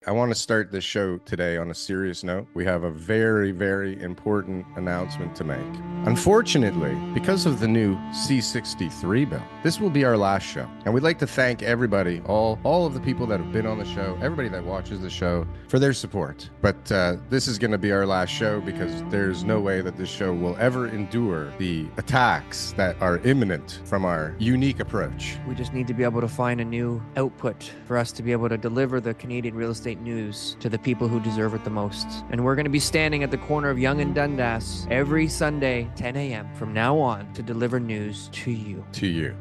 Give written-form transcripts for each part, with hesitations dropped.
I want to start this show today on a serious note. We have a very, very important announcement to make. Unfortunately, because of the new C63 bill, this will be our last show. And we'd like to thank everybody, all of the people that have been on the show, everybody that watches the show, for their support. But this is going to be our last show because there's no way that this show will ever endure the attacks that are imminent from our unique approach. We just need to be able to find a new output for us to be able to deliver the Canadian real estate news to the people who deserve it the most. And we're going to be standing at the corner of Yonge and Dundas every Sunday, 10 a.m. from now on to deliver news to you. To you.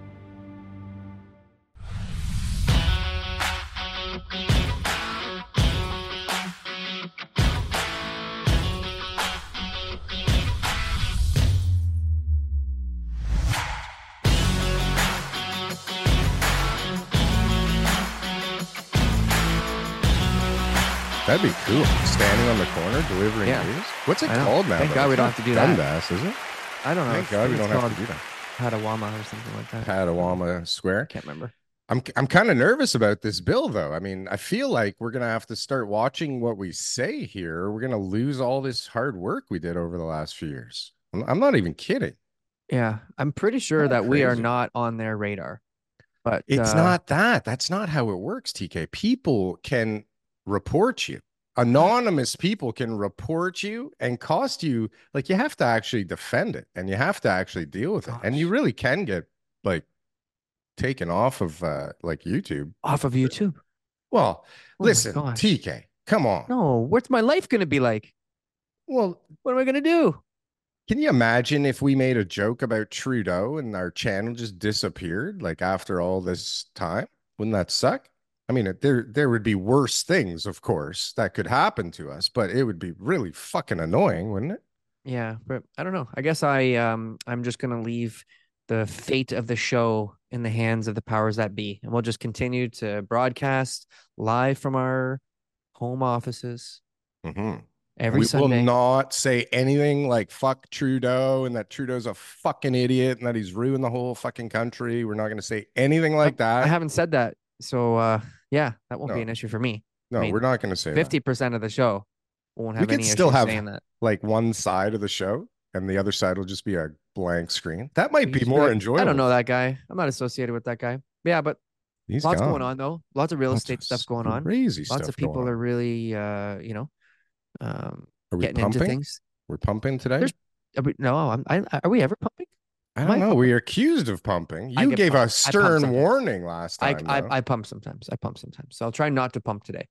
That'd be cool. Standing on the corner delivering news. What's it called now? Thank God we don't have to do that. Dundas, is it? I don't know. Thank God we don't have to do that. Padawama or something like that. Padawama Square. Can't remember. I'm kind of nervous about this bill, though. I mean, I feel like we're gonna have to start watching what we say here. We're gonna lose all this hard work we did over the last few years. I'm not even kidding. Yeah, I'm pretty sure that we are not on their radar. But it's not that. That's not how it works, TK. People can report you. Anonymous people can report you and cost you. Like, you have to actually defend it and you have to actually deal with it. And you really can get like taken off of like YouTube. Off of YouTube. Well, listen, TK, come on. No, what's my life going to be like? Well, what am I going to do? Can you imagine if we made a joke about Trudeau and our channel just disappeared like after all this time? Wouldn't that suck? I mean, there would be worse things, of course, that could happen to us, but it would be really fucking annoying, wouldn't it? Yeah, but I don't know. I guess I'm just gonna leave the fate of the show in the hands of the powers that be, and we'll just continue to broadcast live from our home offices every Sunday. We will not say anything like fuck Trudeau and that Trudeau's a fucking idiot and that he's ruined the whole fucking country. We're not going to say anything like that. I haven't said that. So yeah, that won't be an issue for me. No, we're not going to say 50% of the show won't have any issue saying that. Like one side of the show and the other side will just be a blank screen. That might be more enjoyable. I don't know that guy. I'm not associated with that guy. Yeah, but lots going on though. Lots of real estate stuff going on. Crazy stuff. Lots of people are really getting into things. We're pumping today. Are we ever pumping? I don't know. We are accused of pumping. You gave a stern warning last time. I pump sometimes. So I'll try not to pump today.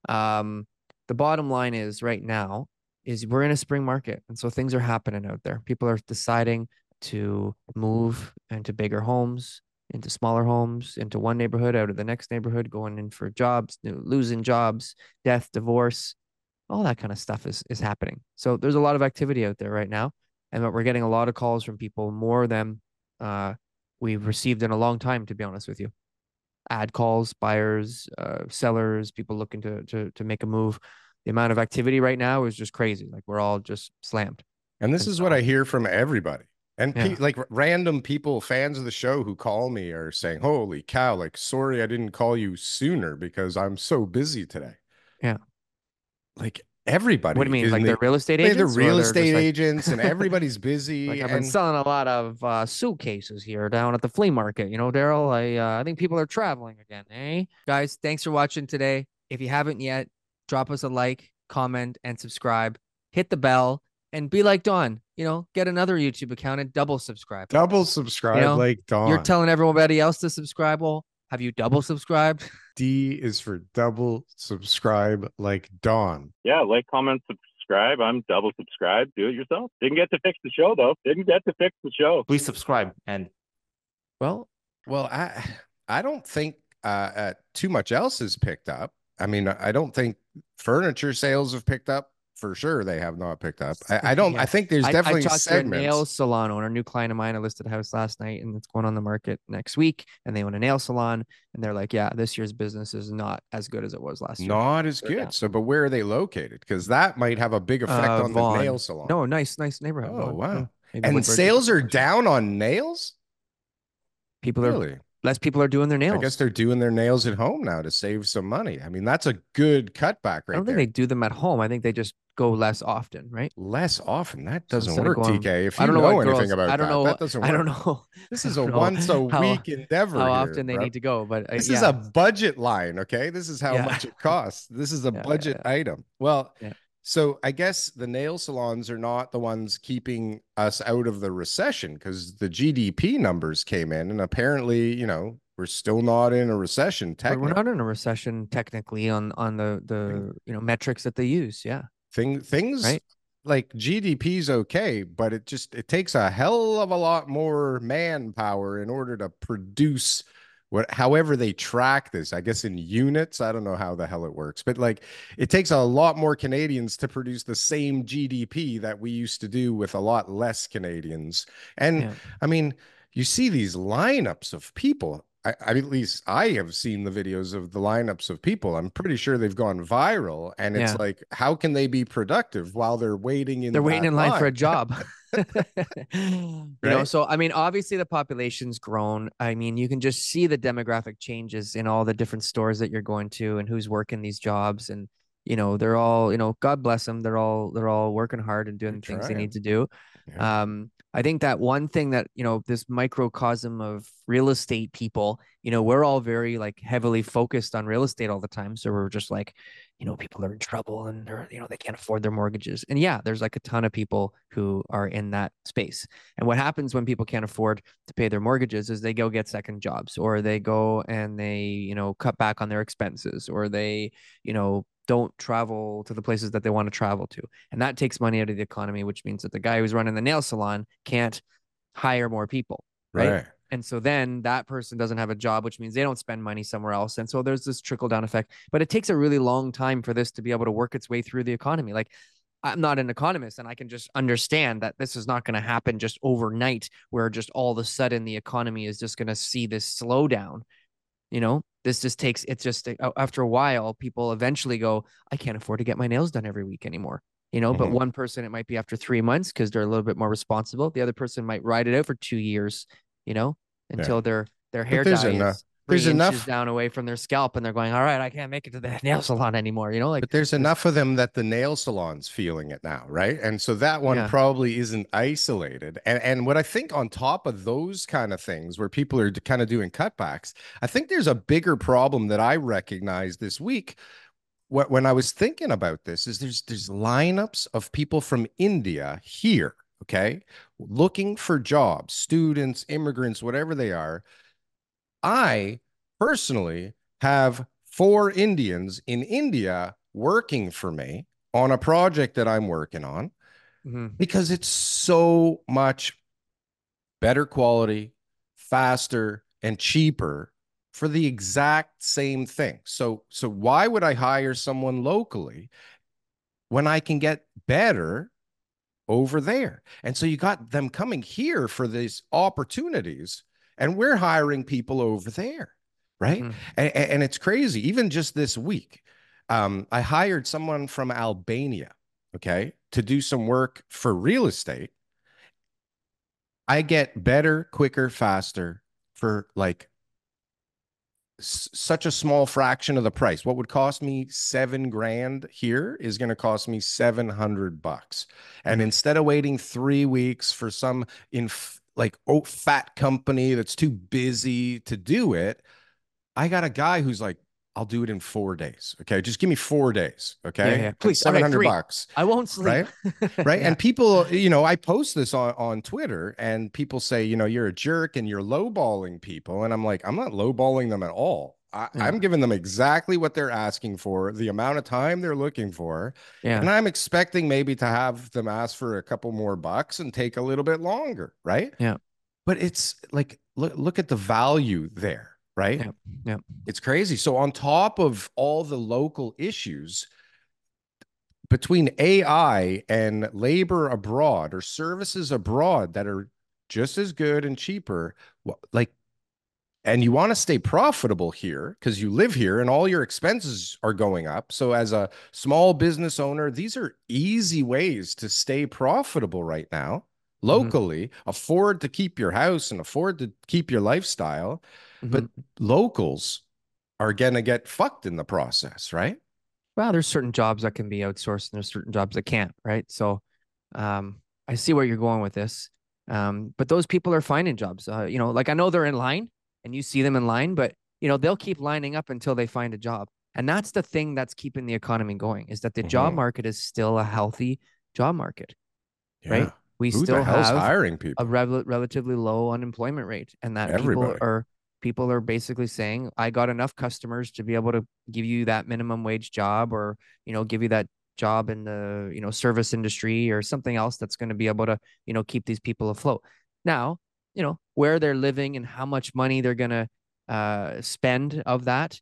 The bottom line is right now is we're in a spring market. And so things are happening out there. People are deciding to move into bigger homes, into smaller homes, into one neighborhood, out of the next neighborhood, going in for jobs, losing jobs, death, divorce, all that kind of stuff is happening. So there's a lot of activity out there right now. And we're getting a lot of calls from people, more than we've received in a long time, to be honest with you. Ad calls, buyers, sellers, people looking to make a move. The amount of activity right now is just crazy. Like, we're all just slammed. And this is what I hear from everybody. And like random people, fans of the show who call me are saying, holy cow, like, sorry, I didn't call you sooner because I'm so busy today. Yeah. Like, everybody. What do you mean? Like, they're real estate agents? They're real estate agents and everybody's busy. Like, I've been selling a lot of suitcases here down at the flea market. You know, Daryl, I think people are traveling again, eh? Guys, thanks for watching today. If you haven't yet, drop us a like, comment, and subscribe. Hit the bell and be like Don. You know, get another YouTube account and double subscribe. Double subscribe like Don. You're telling everybody else to subscribe. Well, have you double subscribed? D is for double subscribe like Dawn. Yeah, like, comment, subscribe. I'm double subscribed. Do it yourself. Didn't get to fix the show, though. Please subscribe. And well, I don't think too much else has picked up. I mean, I don't think furniture sales have picked up. For sure, they have not picked up. I don't. Yeah. I think there's definitely I talked segments. To a nail salon owner, a new client of mine. I listed a house last night, and it's going on the market next week. And they own a nail salon, and they're like, "Yeah, this year's business is not as good as it was last year. Not as good." Yeah. So, but where are they located? Because that might have a big effect on Vaughan. the nail salon. No, nice neighborhood. Oh, wow! And sales are down on nails. People are less people are doing their I nails. guess they're doing their nails at home now to save some money. I mean, that's a good cutback I right don't think there. they do them at home. I think they just go less often, right? Less often. That So doesn't instead of work, going, TK. If I you don't know know what anything girls, about I don't that, know, that doesn't I don't work. know, This I is a don't know once a how week endeavor how here, often they bro. need to go, but This is a yeah, budget line, okay? This is how yeah, much it costs. This is a yeah, budget yeah, item. Well, yeah. so I guess the nail salons are not the ones keeping us out of the recession because the GDP numbers came in and apparently, we're still not in a recession We're not technically. in a recession technically on the metrics that they use. Yeah, Things right. like GDP's okay, but it takes a hell of a lot more manpower in order to produce however they track this. I guess in units. I don't know how the hell it works, but like it takes a lot more Canadians to produce the same GDP that we used to do with a lot less Canadians. And Yeah, I mean, you see these lineups of people. At least I have seen the videos of the lineups of people. I'm pretty sure they've gone viral. And it's yeah. like, how can they be productive while they're waiting They're in waiting that in line for a line? job. Right? So I mean, obviously the population's grown. I mean, you can just see the demographic changes in all the different stores that you're going to and who's working these jobs. And, they're all, God bless them. They're all working hard and They're doing the things they need trying. to do. Yeah. I think that one thing that, this microcosm of real estate people, we're all very like heavily focused on real estate all the time. So we're just like, people are in trouble and they're, they can't afford their mortgages. And yeah, there's like a ton of people who are in that space. And what happens when people can't afford to pay their mortgages is they go get second jobs, or they go and they, cut back on their expenses, or they, don't travel to the places that they want to travel to. And that takes money out of the economy, which means that the guy who's running the nail salon can't hire more people, right? Right. And so then that person doesn't have a job, which means they don't spend money somewhere else. And so there's this trickle down effect. But it takes a really long time for this to be able to work its way through the economy. Like, I'm not an economist, and I can just understand that this is not going to happen just overnight, where just all of a sudden the economy is just going to see this slowdown. This just takes, it's just after a while, people eventually go, I can't afford to get my nails done every week anymore. But Mhm. one person, it might be after 3 months because they're a little bit more responsible. The other person might ride it out for 2 years, you know, Yeah. until their But hair dye is there's 3 inches enough down away from their scalp, and they're going, all right, I can't make it to the nail salon anymore. Like But there's this, enough of them that the nail salon's feeling it now, right? And so that one yeah, probably isn't isolated. And what I think on top of those kind of things where people are kind of doing cutbacks, I think there's a bigger problem that I recognized this week. When I was thinking about this is there's lineups of people from India here, okay, looking for jobs, students, immigrants, whatever they are. I personally have 4 Indians in India working for me on a project that I'm working on mm-hmm. because it's so much better quality, faster, and cheaper for the exact same thing. So why would I hire someone locally when I can get better over there? And so you got them coming here for these opportunities, and we're hiring people over there, right? Mm-hmm. And it's crazy. Even just this week, I hired someone from Albania, okay, to do some work for real estate. I get better, quicker, faster for like such a small fraction of the price. What would cost me 7 grand here is going to cost me $700. And Mm-hmm. instead of waiting 3 weeks for some fat company that's too busy to do it, I got a guy who's like, I'll do it in 4 days. Okay. Just give me 4 days. Yeah, Okay. yeah, And please, seven okay, hundred three, bucks. I won't sleep. Right. Right. Yeah, And people, I post this on Twitter and people say, you're a jerk and you're lowballing people. And I'm like, I'm not lowballing them at all. yeah, I'm giving them exactly what they're asking for, the amount of time they're looking for. yeah, And I'm expecting maybe to have them ask for a couple more bucks and take a little bit longer. Right. yeah, But it's like, look at the value there. Right. yeah, yeah. It's crazy. So on top of all the local issues, between AI and labor abroad or services abroad that are just as good and cheaper, like, and you want to stay profitable here because you live here and all your expenses are going up. So, as a small business owner, these are easy ways to stay profitable right now Mm-hmm. locally, afford to keep your house and afford to keep your lifestyle. But locals are going to get fucked in the process, right? Well, there's certain jobs that can be outsourced and there's certain jobs that can't, right? So I see where you're going with this. But those people are finding jobs. Like I know they're in line and you see them in line, but they'll keep lining up until they find a job. And that's the thing that's keeping the economy going, is that the job market is still a healthy job market, right? We Who still the hell's have hiring a people? relatively low unemployment rate, and that Everybody. people are basically saying, I got enough customers to be able to give you that minimum wage job, or give you that job in the service industry or something else that's going to be able to keep these people afloat. Now, where they're living and how much money they're going to spend of that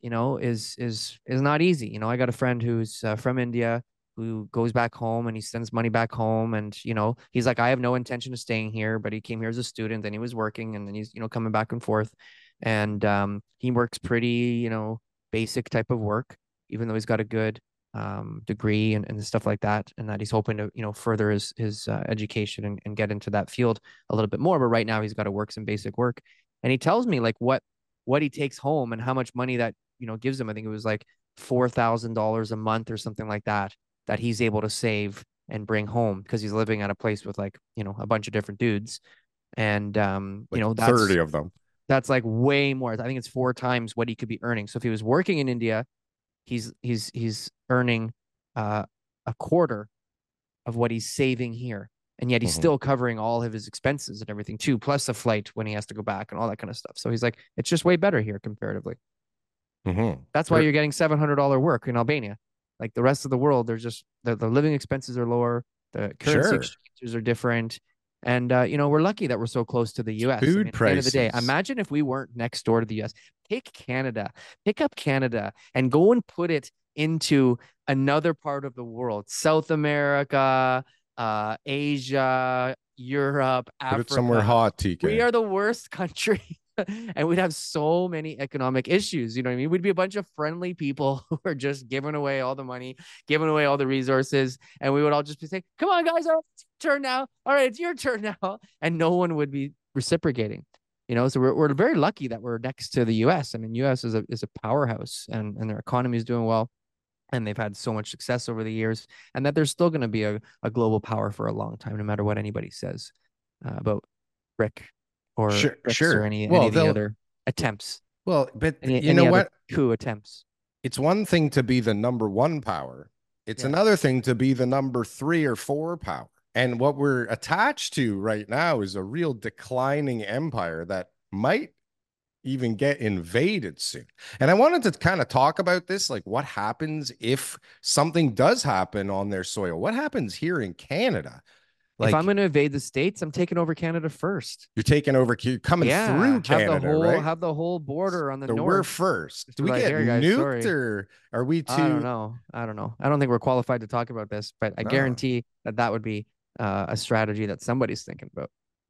is not easy. I got a friend who's from India, who goes back home and he sends money back home, and he's like, I have no intention of staying here, but he came here as a student and he was working, and then he's coming back and forth, and he works pretty basic type of work, even though he's got a good degree and stuff like that, and that he's hoping to further his education and get into that field a little bit more. But right now he's got to work some basic work, and he tells me like what he takes home and how much money that gives him. I think it was like $4,000 a month or something like that he's able to save and bring home, because he's living at a place with like a bunch of different dudes, and Like that's 30 of them. That's like way more. I think it's 4 times what he could be earning. So if he was working in India, he's earning a quarter of what he's saving here, and yet he's still covering all of his expenses and everything too, plus a flight when he has to go back and all that kind of stuff. So he's like, it's just way better here comparatively. That's why you're getting $700 work in Albania. Like the rest of the world, they're just the living expenses are lower, the currency exchanges are different, and we're lucky that we're so close to the U.S. Food At the end of the day, prices. imagine if we weren't next door to the U.S. Pick up Canada, and go and put it into another part of the world, South America, Asia, Europe, Africa. Put it somewhere hot, TK. We are the worst country. And we'd have so many economic issues. You know what I mean? We'd be a bunch of friendly people who are just giving away all the money, giving away all the resources. And we would all just be saying, come on, guys, all right, it's your turn now. All right, it's your turn now. And no one would be reciprocating. So we're very lucky that we're next to the US. I mean, US is a powerhouse, and their economy is doing well. And they've had so much success over the years, and that they're still going to be a global power for a long time, no matter what anybody says about BRIC or sure. or any of the other attempts. Well, but any what? Coup attempts. It's one thing to be the number 1 power. It's another thing to be the number 3 or 4 power. And what we're attached to right now is a real declining empire that might even get invaded soon. And I wanted to kind of talk about this, like what happens if something does happen on their soil? What happens here in Canada? Like, if I'm going to invade the States, I'm taking over Canada first. You're taking over, coming through Canada, right? Have the whole border on the north. We're first. Do we get nuked, or are we too? I don't know. I don't think we're qualified to talk about this, but I guarantee that would be a strategy that somebody's thinking about.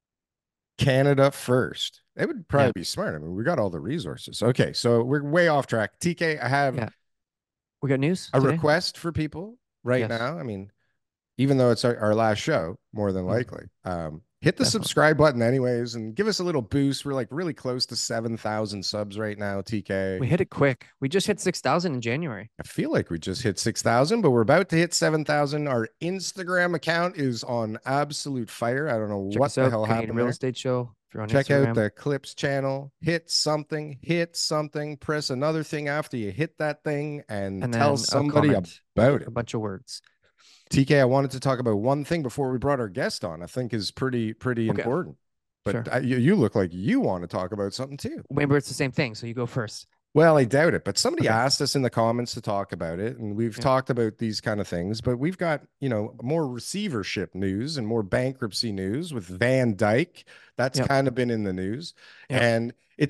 Canada first. They would probably be smart. I mean, we got all the resources. Okay, so we're way off track. TK, I have we got news. A request for people right now. I mean, even though it's our last show, more than likely, hit the subscribe button anyways, and give us a little boost. We're like really close to 7,000 subs right now, TK. We hit it quick. We just hit 6,000 in January. I feel like we just hit 6,000, but we're about to hit 7,000. Our Instagram account is on absolute fire. I don't know what the hell happened. Real Estate Show. If you're on Check Instagram. out the Clips channel. Hit something. Press another thing after you hit that thing, and tell somebody about it. A bunch of words. TK, I wanted to talk about one thing before we brought our guest on. I think is pretty important. But you look like you want to talk about something too. Maybe it's the same thing, so you go first. Well, I doubt it, but somebody asked us in the comments to talk about it, and we've talked about these kind of things, but we've got, more receivership news and more bankruptcy news with Van Dyke. That's kind of been in the news. And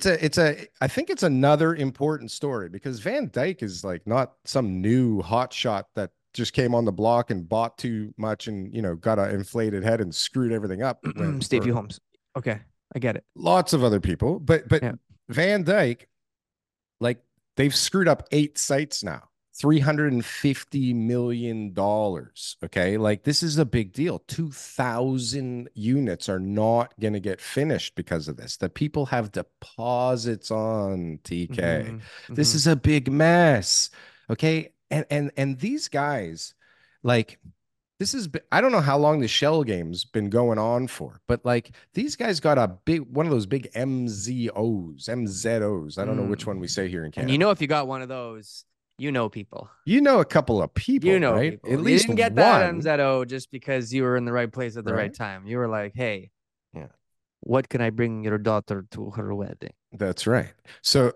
I think it's another important story, because Van Dyke is like not some new hotshot that just came on the block and bought too much and, got an inflated head and screwed everything up. Stevie Holmes. Okay. I get it. Lots of other people, but Van Dyke, like, they've screwed up 8 sites now. $350 million. Okay. Like this is a big deal. 2,000 units are not going to get finished because of this. That people have deposits on TK. This is a big mess. Okay. And these guys, like, this is, I don't know how long the shell game's been going on for, but like these guys got a big one of those big MZOs. I don't know which one we say here in Canada. And you know, if you got one of those, you know people. You know a couple of people, you know right? people. At least you didn't get one. that MZO just because you were in the right place at the right time. You were like, hey, yeah, what can I bring your daughter to her wedding? That's right. So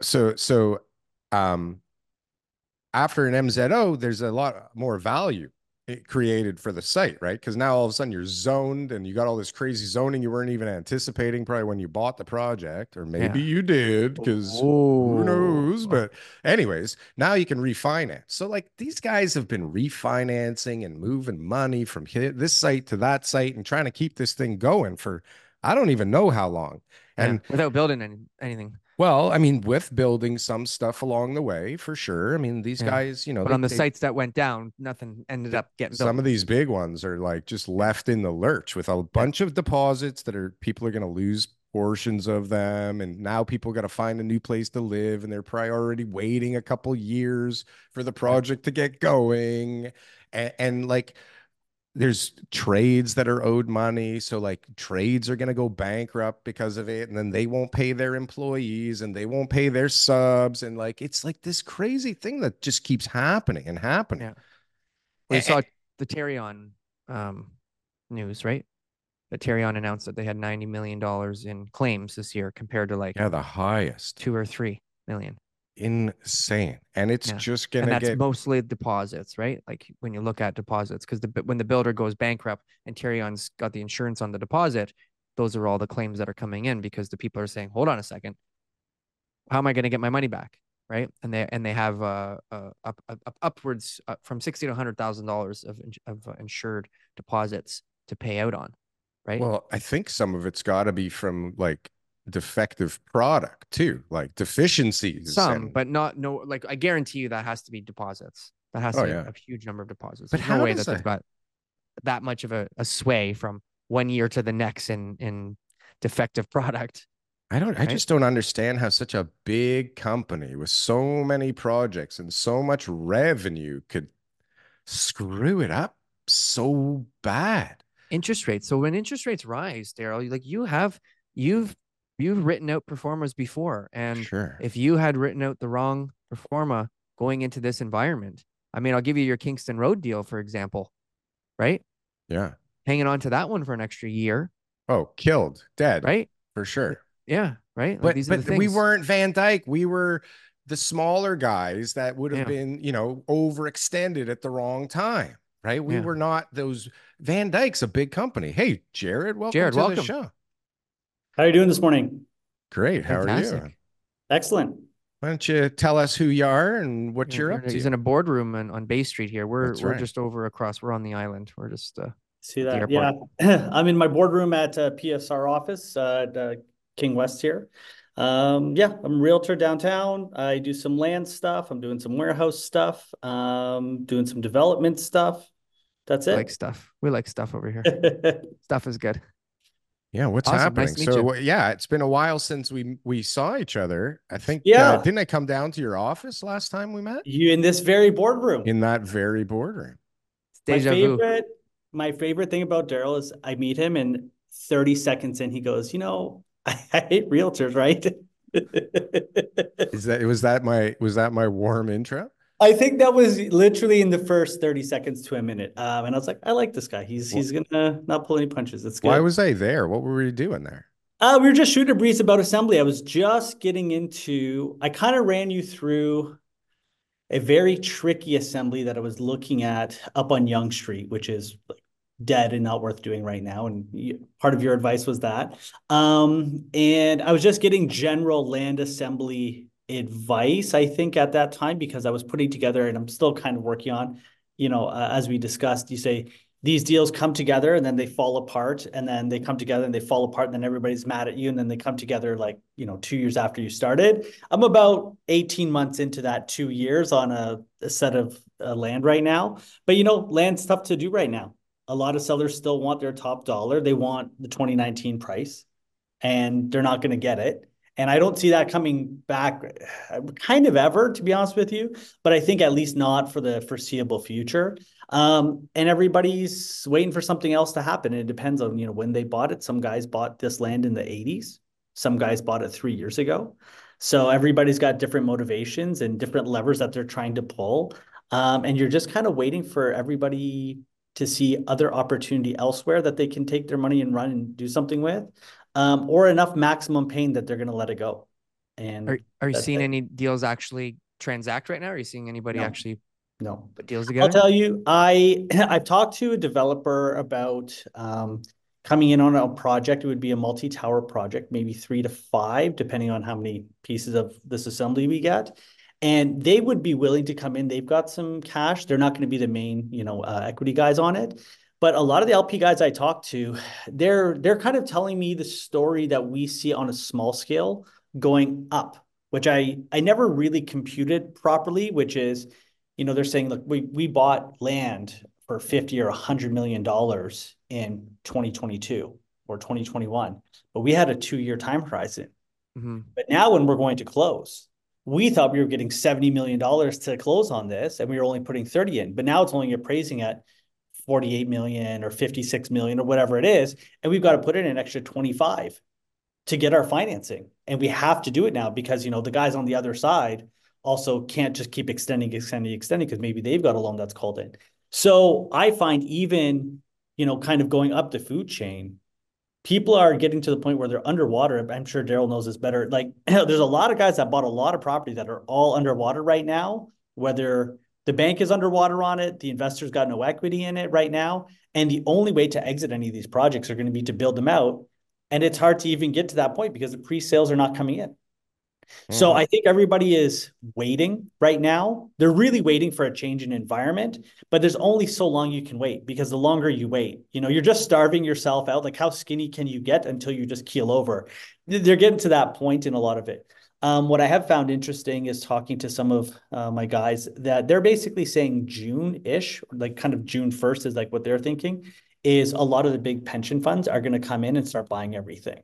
after an MZO, there's a lot more value created for the site, right? Because now all of a sudden you're zoned and you got all this crazy zoning you weren't even anticipating probably when you bought the project, or maybe you did, because who knows? But anyways, now you can refinance. So like these guys have been refinancing and moving money from this site to that site and trying to keep this thing going for I don't even know how long. And without building anything. Well, I mean, with building some stuff along the way, for sure. I mean, these guys, you know, but on the sites that went down, nothing ended up getting built. Some of these big ones are like just left in the lurch with a bunch of deposits that people are going to lose portions of them. And now people got to find a new place to live, and they're probably already waiting a couple years for the project to get going. And like, there's trades that are owed money. So like trades are going to go bankrupt because of it. And then they won't pay their employees and they won't pay their subs. And like, it's like this crazy thing that just keeps happening and happening. Yeah. Well, you saw the Terrion news, right? That Terrion announced that they had $90 million in claims this year compared to like the highest 2 or 3 million. Insane. And it's just gonna get mostly deposits, right? Like when you look at deposits, because when the builder goes bankrupt and Terrion's got the insurance on the deposit, those are all the claims that are coming in because the people are saying, hold on a second, how am I going to get my money back, right? And they have upwards from $60,000 to $100,000 of insured deposits to pay out on, right? Well, I think some of it's got to be from like defective product too, like deficiencies. But like I guarantee you that has to be deposits. That has to be a huge number of deposits. But there's no way that they've got that much of a sway from one year to the next in defective product. I just don't understand how such a big company with so many projects and so much revenue could screw it up so bad. Interest rates. So when interest rates rise, Daryl, like you've written out performers before. And if you had written out the wrong performa going into this environment, I mean, I'll give you your Kingston Road deal, for example, right? Yeah. Hanging on to that one for an extra year. Oh, killed, dead. Right? For sure. Yeah. Right. Like but we weren't Van Dyke. We were the smaller guys that would have been, you know, overextended at the wrong time. Right. We were not those. Van Dyke's a big company. Hey, Jared, welcome to the show. How are you doing this morning? Great. Fantastic. How are you? Excellent. Why don't you tell us who you are and what you're up to? He's in a boardroom on Bay Street here. We're just over across. We're on the island. We're just see that. Yeah, I'm in my boardroom at PSR office at King West here. I'm a realtor downtown. I do some land stuff. I'm doing some warehouse stuff. Doing some development stuff. That's it. We like stuff over here. Stuff is good. Yeah, what's happening? Nice so it's been a while since we saw each other. I think didn't I come down to your office last time we met? You in this very boardroom. In that very boardroom. My favorite thing about Daryl is I meet him and 30 seconds in he goes, you know, I hate realtors, right? Was that my warm intro? I think that was literally in the first 30 seconds to a minute. And I was like, I like this guy. He's gonna not pull any punches. It's good. Why was I there? What were we doing there? We were just shooting a breeze about assembly. I was just getting into, I kind of ran you through a very tricky assembly that I was looking at up on Yonge Street, which is like dead and not worth doing right now. And part of your advice was that. And I was just getting general land assembly advice, I think, at that time, because I was putting together, and I'm still kind of working on, as we discussed, you say these deals come together and then they fall apart, and then they come together and they fall apart, and then everybody's mad at you, and then they come together like, 2 years after you started. I'm about 18 months into that 2 years on a set of land right now. But land's tough to do right now. A lot of sellers still want their top dollar. They want the 2019 price, and they're not going to get it. And I don't see that coming back kind of ever, to be honest with you. But I think at least not for the foreseeable future. And everybody's waiting for something else to happen. And it depends on, when they bought it. Some guys bought this land in the 80s. Some guys bought it 3 years ago. So everybody's got different motivations and different levers that they're trying to pull. And you're just kind of waiting for everybody to see other opportunity elsewhere that they can take their money and run and do something with. Or enough maximum pain that they're going to let it go. And are you seeing any deals actually transact right now? Are you seeing anybody actually put deals together? I'll tell you, I've talked to a developer about coming in on a project. It would be a multi-tower project, maybe 3 to 5, depending on how many pieces of this assembly we get. And they would be willing to come in. They've got some cash. They're not going to be the main, equity guys on it. But a lot of the LP guys I talk to, they're kind of telling me the story that we see on a small scale going up, which I never really computed properly, which is, they're saying, look, we bought land for 50 or $100 million in 2022 or 2021, but we had a 2-year time horizon. Mm-hmm. But now when we're going to close, we thought we were getting $70 million to close on this, and we were only putting 30 in, but now it's only appraising at 48 million or 56 million or whatever it is. And we've got to put in an extra 25 to get our financing. And we have to do it now because, the guys on the other side also can't just keep extending because maybe they've got a loan that's called in. So I find even, kind of going up the food chain, people are getting to the point where they're underwater. I'm sure Daryl knows this better. Like there's a lot of guys that bought a lot of property that are all underwater right now, whether the bank is underwater on it, the investor's got no equity in it right now. And the only way to exit any of these projects are going to be to build them out. And it's hard to even get to that point because the pre-sales are not coming in. Mm-hmm. So I think everybody is waiting right now. They're really waiting for a change in environment, but there's only so long you can wait because the longer you wait, you're just starving yourself out. Like how skinny can you get until you just keel over? They're getting to that point in a lot of it. What I have found interesting is talking to some of my guys that they're basically saying June-ish, like kind of June 1st is like what they're thinking, is a lot of the big pension funds are going to come in and start buying everything.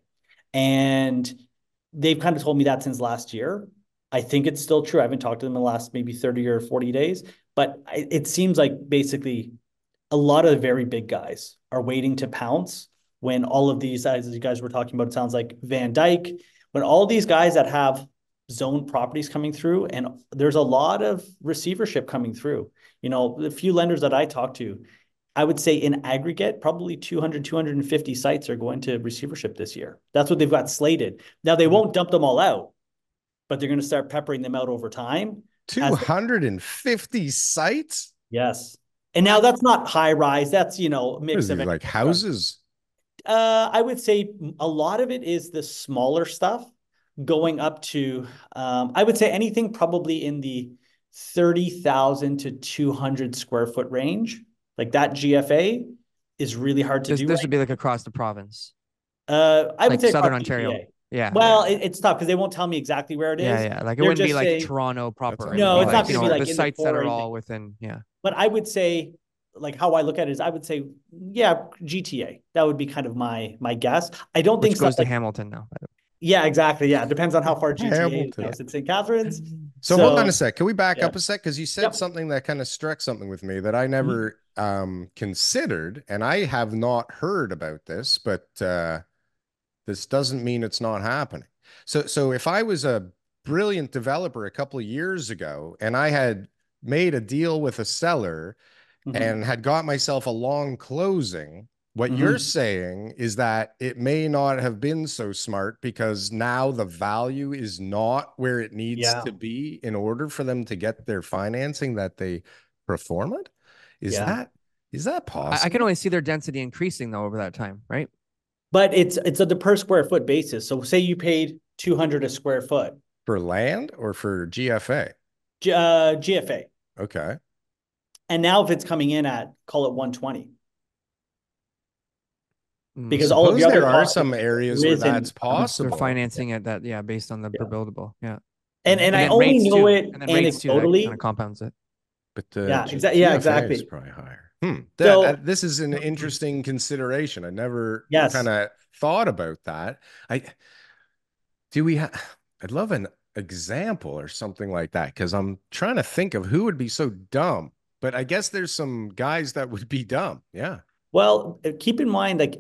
And they've kind of told me that since last year. I think it's still true. I haven't talked to them in the last maybe 30 or 40 days, but it seems like basically a lot of the very big guys are waiting to pounce when all of these, as you guys were talking about, it sounds like Van Dyke, when all these guys that have zoned properties coming through, and there's a lot of receivership coming through. The few lenders that I talk to, I would say in aggregate, probably 200, 250 sites are going to receivership this year. That's what they've got slated. Now, they won't dump them all out, but they're going to start peppering them out over time. 250 sites? Yes. And now that's not high rise. That's, a mix of like houses. I would say a lot of it is the smaller stuff going up to, I would say anything probably in the 30,000 to 200 square foot range. Like that GFA is really hard to do. This would be like across the province. I would say Southern Ontario. GTA. Yeah. Well, it's tough because they won't tell me exactly where it is. Yeah. Like it wouldn't be like Toronto proper. No, it's not going to be like the sites that are all within. Yeah. But I would say, like how I look at it is, I would say, yeah, GTA. That would be kind of my guess. I don't think it goes to Hamilton now. Yeah, exactly. Yeah, it depends on how far GTA is. It's St. Catharines. So hold on a sec. Can we back up a sec? Because you said something that kind of struck something with me that I never considered, and I have not heard about this, but this doesn't mean it's not happening. So if I was a brilliant developer a couple of years ago and I had made a deal with a seller and had got myself a long closing, what you're saying is that it may not have been so smart because now the value is not where it needs to be in order for them to get their financing that they perform it. Is that possible? I can only see their density increasing though over that time, right? But it's at the per square foot basis. So say you paid 200 a square foot for land or for GFA? GFA. Okay. And now if it's coming in at, call it 120. because all of Suppose the other there are costs some have areas where risen. that's They're possible. financing it that, based on the per Yeah. buildable. Yeah. And I then only rates know too. it And then rates too, that kind anecdotally. of compounds it. But the Yeah, GFA is exactly. probably higher. So This is an interesting consideration. I never yes, kind of thought about that. I'd love an example or something like that, because I'm trying to think of who would be so dumb. But I guess there's some guys that would be dumb. Yeah. well, keep in mind, like,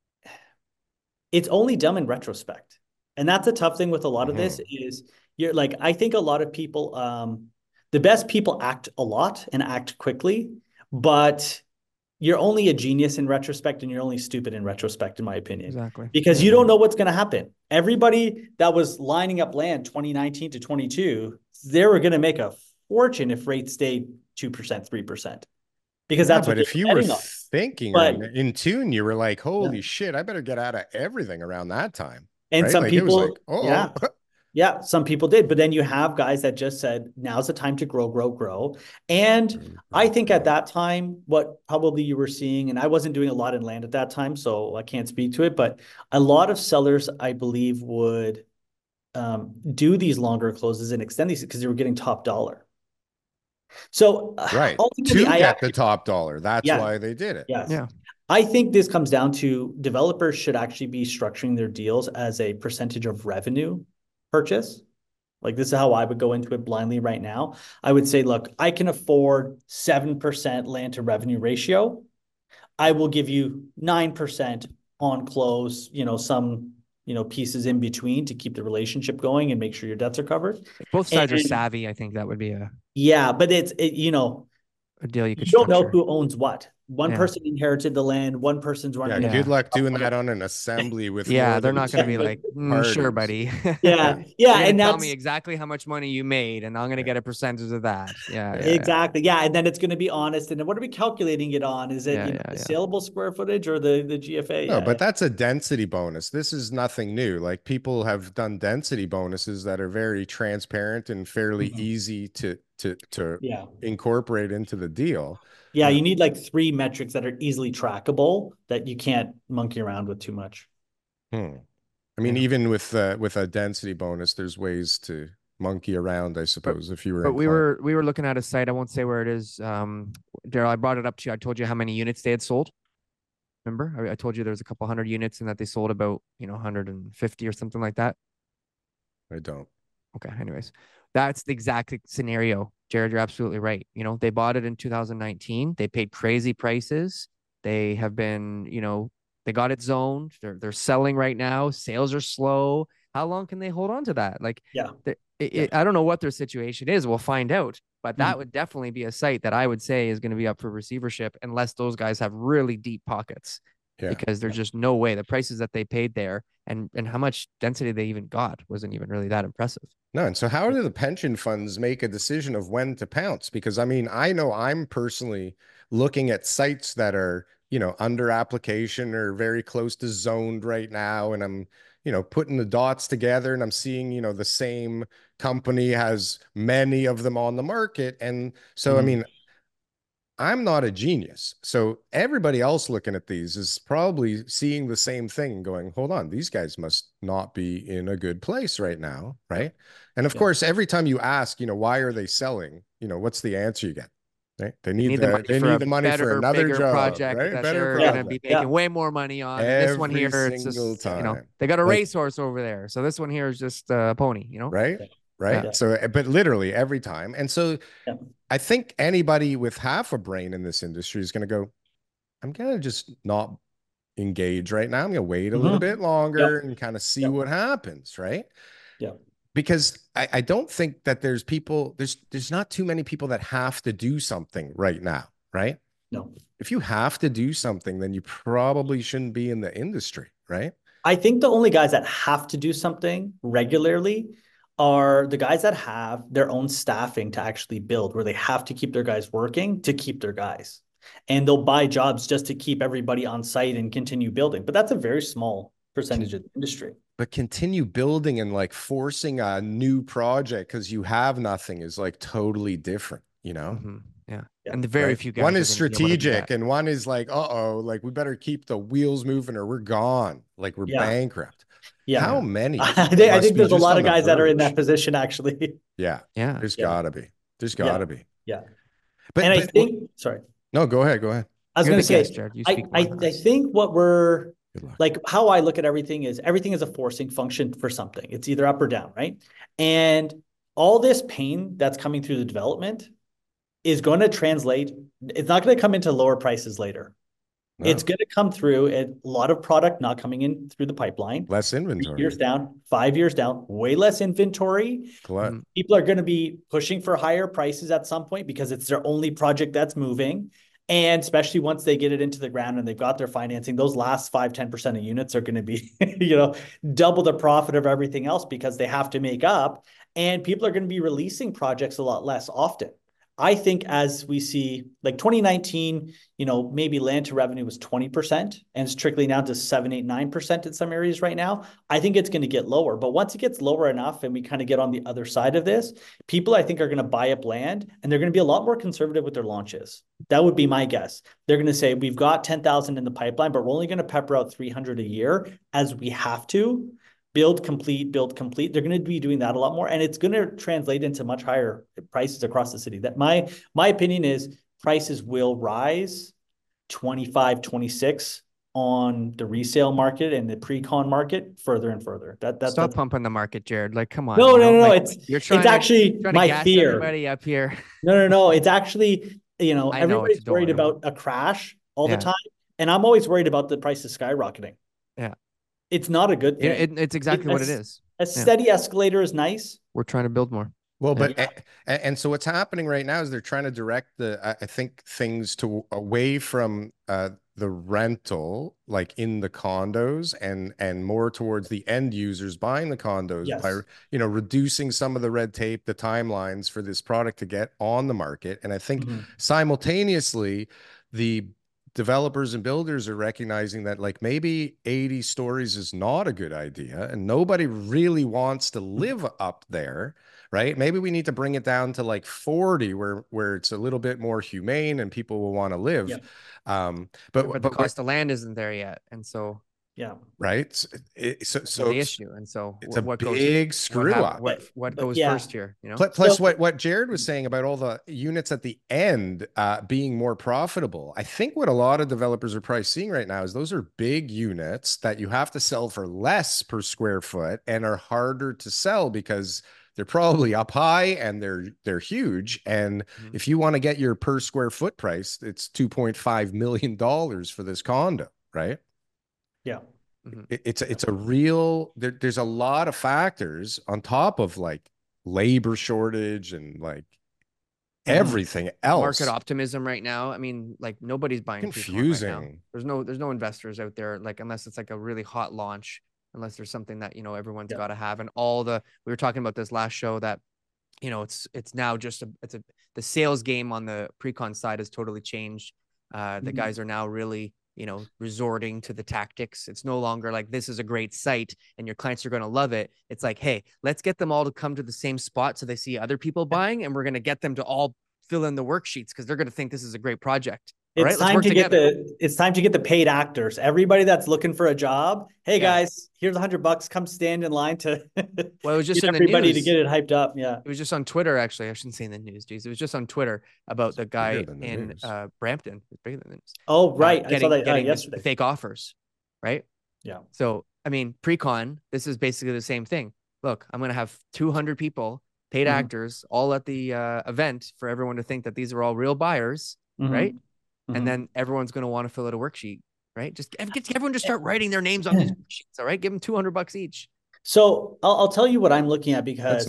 it's only dumb in retrospect. And that's a tough thing with a lot of this is you're like, I think a lot of people, the best people act a lot and act quickly, but you're only a genius in retrospect and you're only stupid in retrospect, in my opinion. Exactly. Because you don't know what's going to happen. Everybody that was lining up land 2019 to 22, they were going to make a fortune if rates stayed 2%, 3%. Because that's what but if you were thinking or in tune, you were like, holy shit, I better get out of everything around that time. And right? some like, people, it was like, yeah, some people did. But then you have guys that just said, now's the time to grow, grow, grow. And I think at that time, what probably you were seeing, and I wasn't doing a lot in land at that time, so I can't speak to it, but a lot of sellers, I believe, would do these longer closes and extend these because they were getting top dollar. So right, ultimately, to get the top dollar. That's why they did it. Yes. Yeah. I think this comes down to developers should actually be structuring their deals as a percentage of revenue purchase. Like, this is how I would go into it blindly right now. I would say, look, I can afford 7% land to revenue ratio. I will give you 9% on close, some, pieces in between to keep the relationship going and make sure your debts are covered. Both sides are savvy. I think that would be a but it's a deal you could don't know structure. who owns what. One person inherited the land. One person's running. Yeah, good luck doing that on an assembly with. Yeah, they're not going to be like, sure, buddy. Yeah, and tell me exactly how much money you made, and I'm going to get a percentage of that. Yeah, exactly. Yeah, and then it's going to be honest. And then what are we calculating it on? Is it the saleable square footage or the GFA? No, but that's a density bonus. This is nothing new. Like, people have done density bonuses that are very transparent and fairly easy to incorporate into the deal. Yeah, you need like 3 metrics that are easily trackable that you can't monkey around with too much. I mean, even with a density bonus, there's ways to monkey around, I suppose, if you were. But we were looking at a site. I won't say where it is. Daryl, I brought it up to you. I told you how many units they had sold. Remember, I told you there's a couple hundred units and that they sold about 150 or something like that. I don't. Okay. Anyways, that's the exact scenario. Jared, you're absolutely right. They bought it in 2019. They paid crazy prices. They have been, they got it zoned. They're selling right now. Sales are slow. How long can they hold on to that? Like, I don't know what their situation is. We'll find out. But that would definitely be a site that I would say is going to be up for receivership unless those guys have really deep pockets. Yeah. Because there's just no way. The prices that they paid there and how much density they even got wasn't even really that impressive. No, and so how do the pension funds make a decision of when to pounce? Because I mean, I know I'm personally looking at sites that are, under application or very close to zoned right now, and I'm, putting the dots together and I'm seeing, the same company has many of them on the market. And so, I mean, I'm not a genius. So everybody else looking at these is probably seeing the same thing and going, hold on, these guys must not be in a good place right now. Right. And of course, every time you ask, why are they selling? What's the answer you get? Right? They need the money for another job, project, right? That they're going to be making way more money on. And this one here, it's just, they got a racehorse over there. So this one here is just a pony, Right. Right. Yeah. So, but literally every time. And so I think anybody with half a brain in this industry is going to go, I'm going to just not engage right now. I'm going to wait a little bit longer and kind of see what happens. Right. Yeah. Because I don't think that there's not too many people that have to do something right now. Right. No. If you have to do something, then you probably shouldn't be in the industry. Right. I think the only guys that have to do something regularly are the guys that have their own staffing to actually build, where they have to keep their guys working to keep their guys. And they'll buy jobs just to keep everybody on site and continue building. But that's a very small percentage of the industry. But continue building and like forcing a new project because you have nothing is like totally different, Yeah. Yeah. And the very right? few guys One are is gonna be able to do strategic that. and one is like, uh-oh, like we better keep the wheels moving or we're gone. Like we're Yeah. bankrupt. Yeah. How many I people think, I must think be there's a just lot on of the guys that are in that verge? position, actually. Yeah. Yeah. There's Yeah. gotta be. There's Yeah. gotta be. Yeah. But And I but think, sorry, no, go ahead. Go ahead. I was You're going the to say, guest, Jared. You I, speak I, more. I think what we're Good luck. like, how I look at everything is a forcing function for something. It's either up or down, right? And all this pain that's coming through the development is going to translate. It's not going to come into lower prices later. No. It's going to come through a lot of product not coming in through the pipeline. Less 3 inventory. years down, 5 years down, way less inventory. Glut. People are going to be pushing for higher prices at some point because it's their only project that's moving. And especially once they get it into the ground and they've got their financing, those last 5-10% of units are going to be, double the profit of everything else because they have to make up. And people are going to be releasing projects a lot less often. I think as we see, like 2019, maybe land to revenue was 20% and it's trickling down to 7, 8, 9% in some areas right now. I think it's going to get lower. But once it gets lower enough and we kind of get on the other side of this, people I think are going to buy up land and they're going to be a lot more conservative with their launches. That would be my guess. They're going to say, we've got 10,000 in the pipeline, but we're only going to pepper out 300 a year as we have to. Build, complete. They're going to be doing that a lot more. And it's going to translate into much higher prices across the city. That my opinion is prices will rise 25, 26 on the resale market and the pre-con market further and further. Stop pumping the market, Jared. Like, come on. No. Like, It's actually my gas fear. everybody up here. No. It's actually, everybody's worried annoying. about a crash all the time. And I'm always worried about the prices skyrocketing. Yeah. It's not a good thing. It's exactly what it is. A steady escalator is nice. We're trying to build more. Well, and so what's happening right now is they're trying to direct I think things away from the rental, like in the condos, and more towards the end users buying the condos by reducing some of the red tape, the timelines for this product to get on the market. And I think simultaneously, the developers and builders are recognizing that like maybe 80 stories is not a good idea and nobody really wants to live up there, right? Maybe we need to bring it down to like 40 where it's a little bit more humane and people will want to live. But the cost of land isn't there yet. And so right. So the issue. And so it's a big screw up. What goes first here? Plus what Jared was saying about all the units at the end being more profitable. I think what a lot of developers are probably seeing right now is those are big units that you have to sell for less per square foot and are harder to sell because they're probably up high and they're huge. And if you want to get your per square foot price, it's $2.5 million for this condo, right? Yeah. It's a real, there's a lot of factors on top of like labor shortage and like everything else. Market optimism right now. I mean, like nobody's buying confusing. Right now. There's no investors out there, like unless it's like a really hot launch, unless there's something that, everyone's got to have. And we were talking about this last show that, it's now just the sales game on the pre-con side has totally changed. The guys are now really, resorting to the tactics. It's no longer like this is a great site and your clients are going to love it. It's like, hey, let's get them all to come to the same spot so they see other people buying, and we're going to get them to all fill in the worksheets because they're going to think this is a great project. It's time to get the paid actors. Everybody that's looking for a job. Hey guys, here's $100. Come stand in line to. Well, it was just in everybody the news. To get it hyped up. Yeah, it was just on Twitter. Actually, I shouldn't say in the news. Geez, it was just on Twitter about the guy in Brampton. It's bigger than the news. Oh right, I saw that yesterday. Fake offers, right? Yeah. So I mean, pre-con. This is basically the same thing. Look, I'm going to have 200 people, paid actors, all at the event for everyone to think that these are all real buyers, right? And then everyone's going to want to fill out a worksheet, right? Just get everyone to start writing their names on these worksheets. All right. Give them $200 each. So I'll tell you what I'm looking at because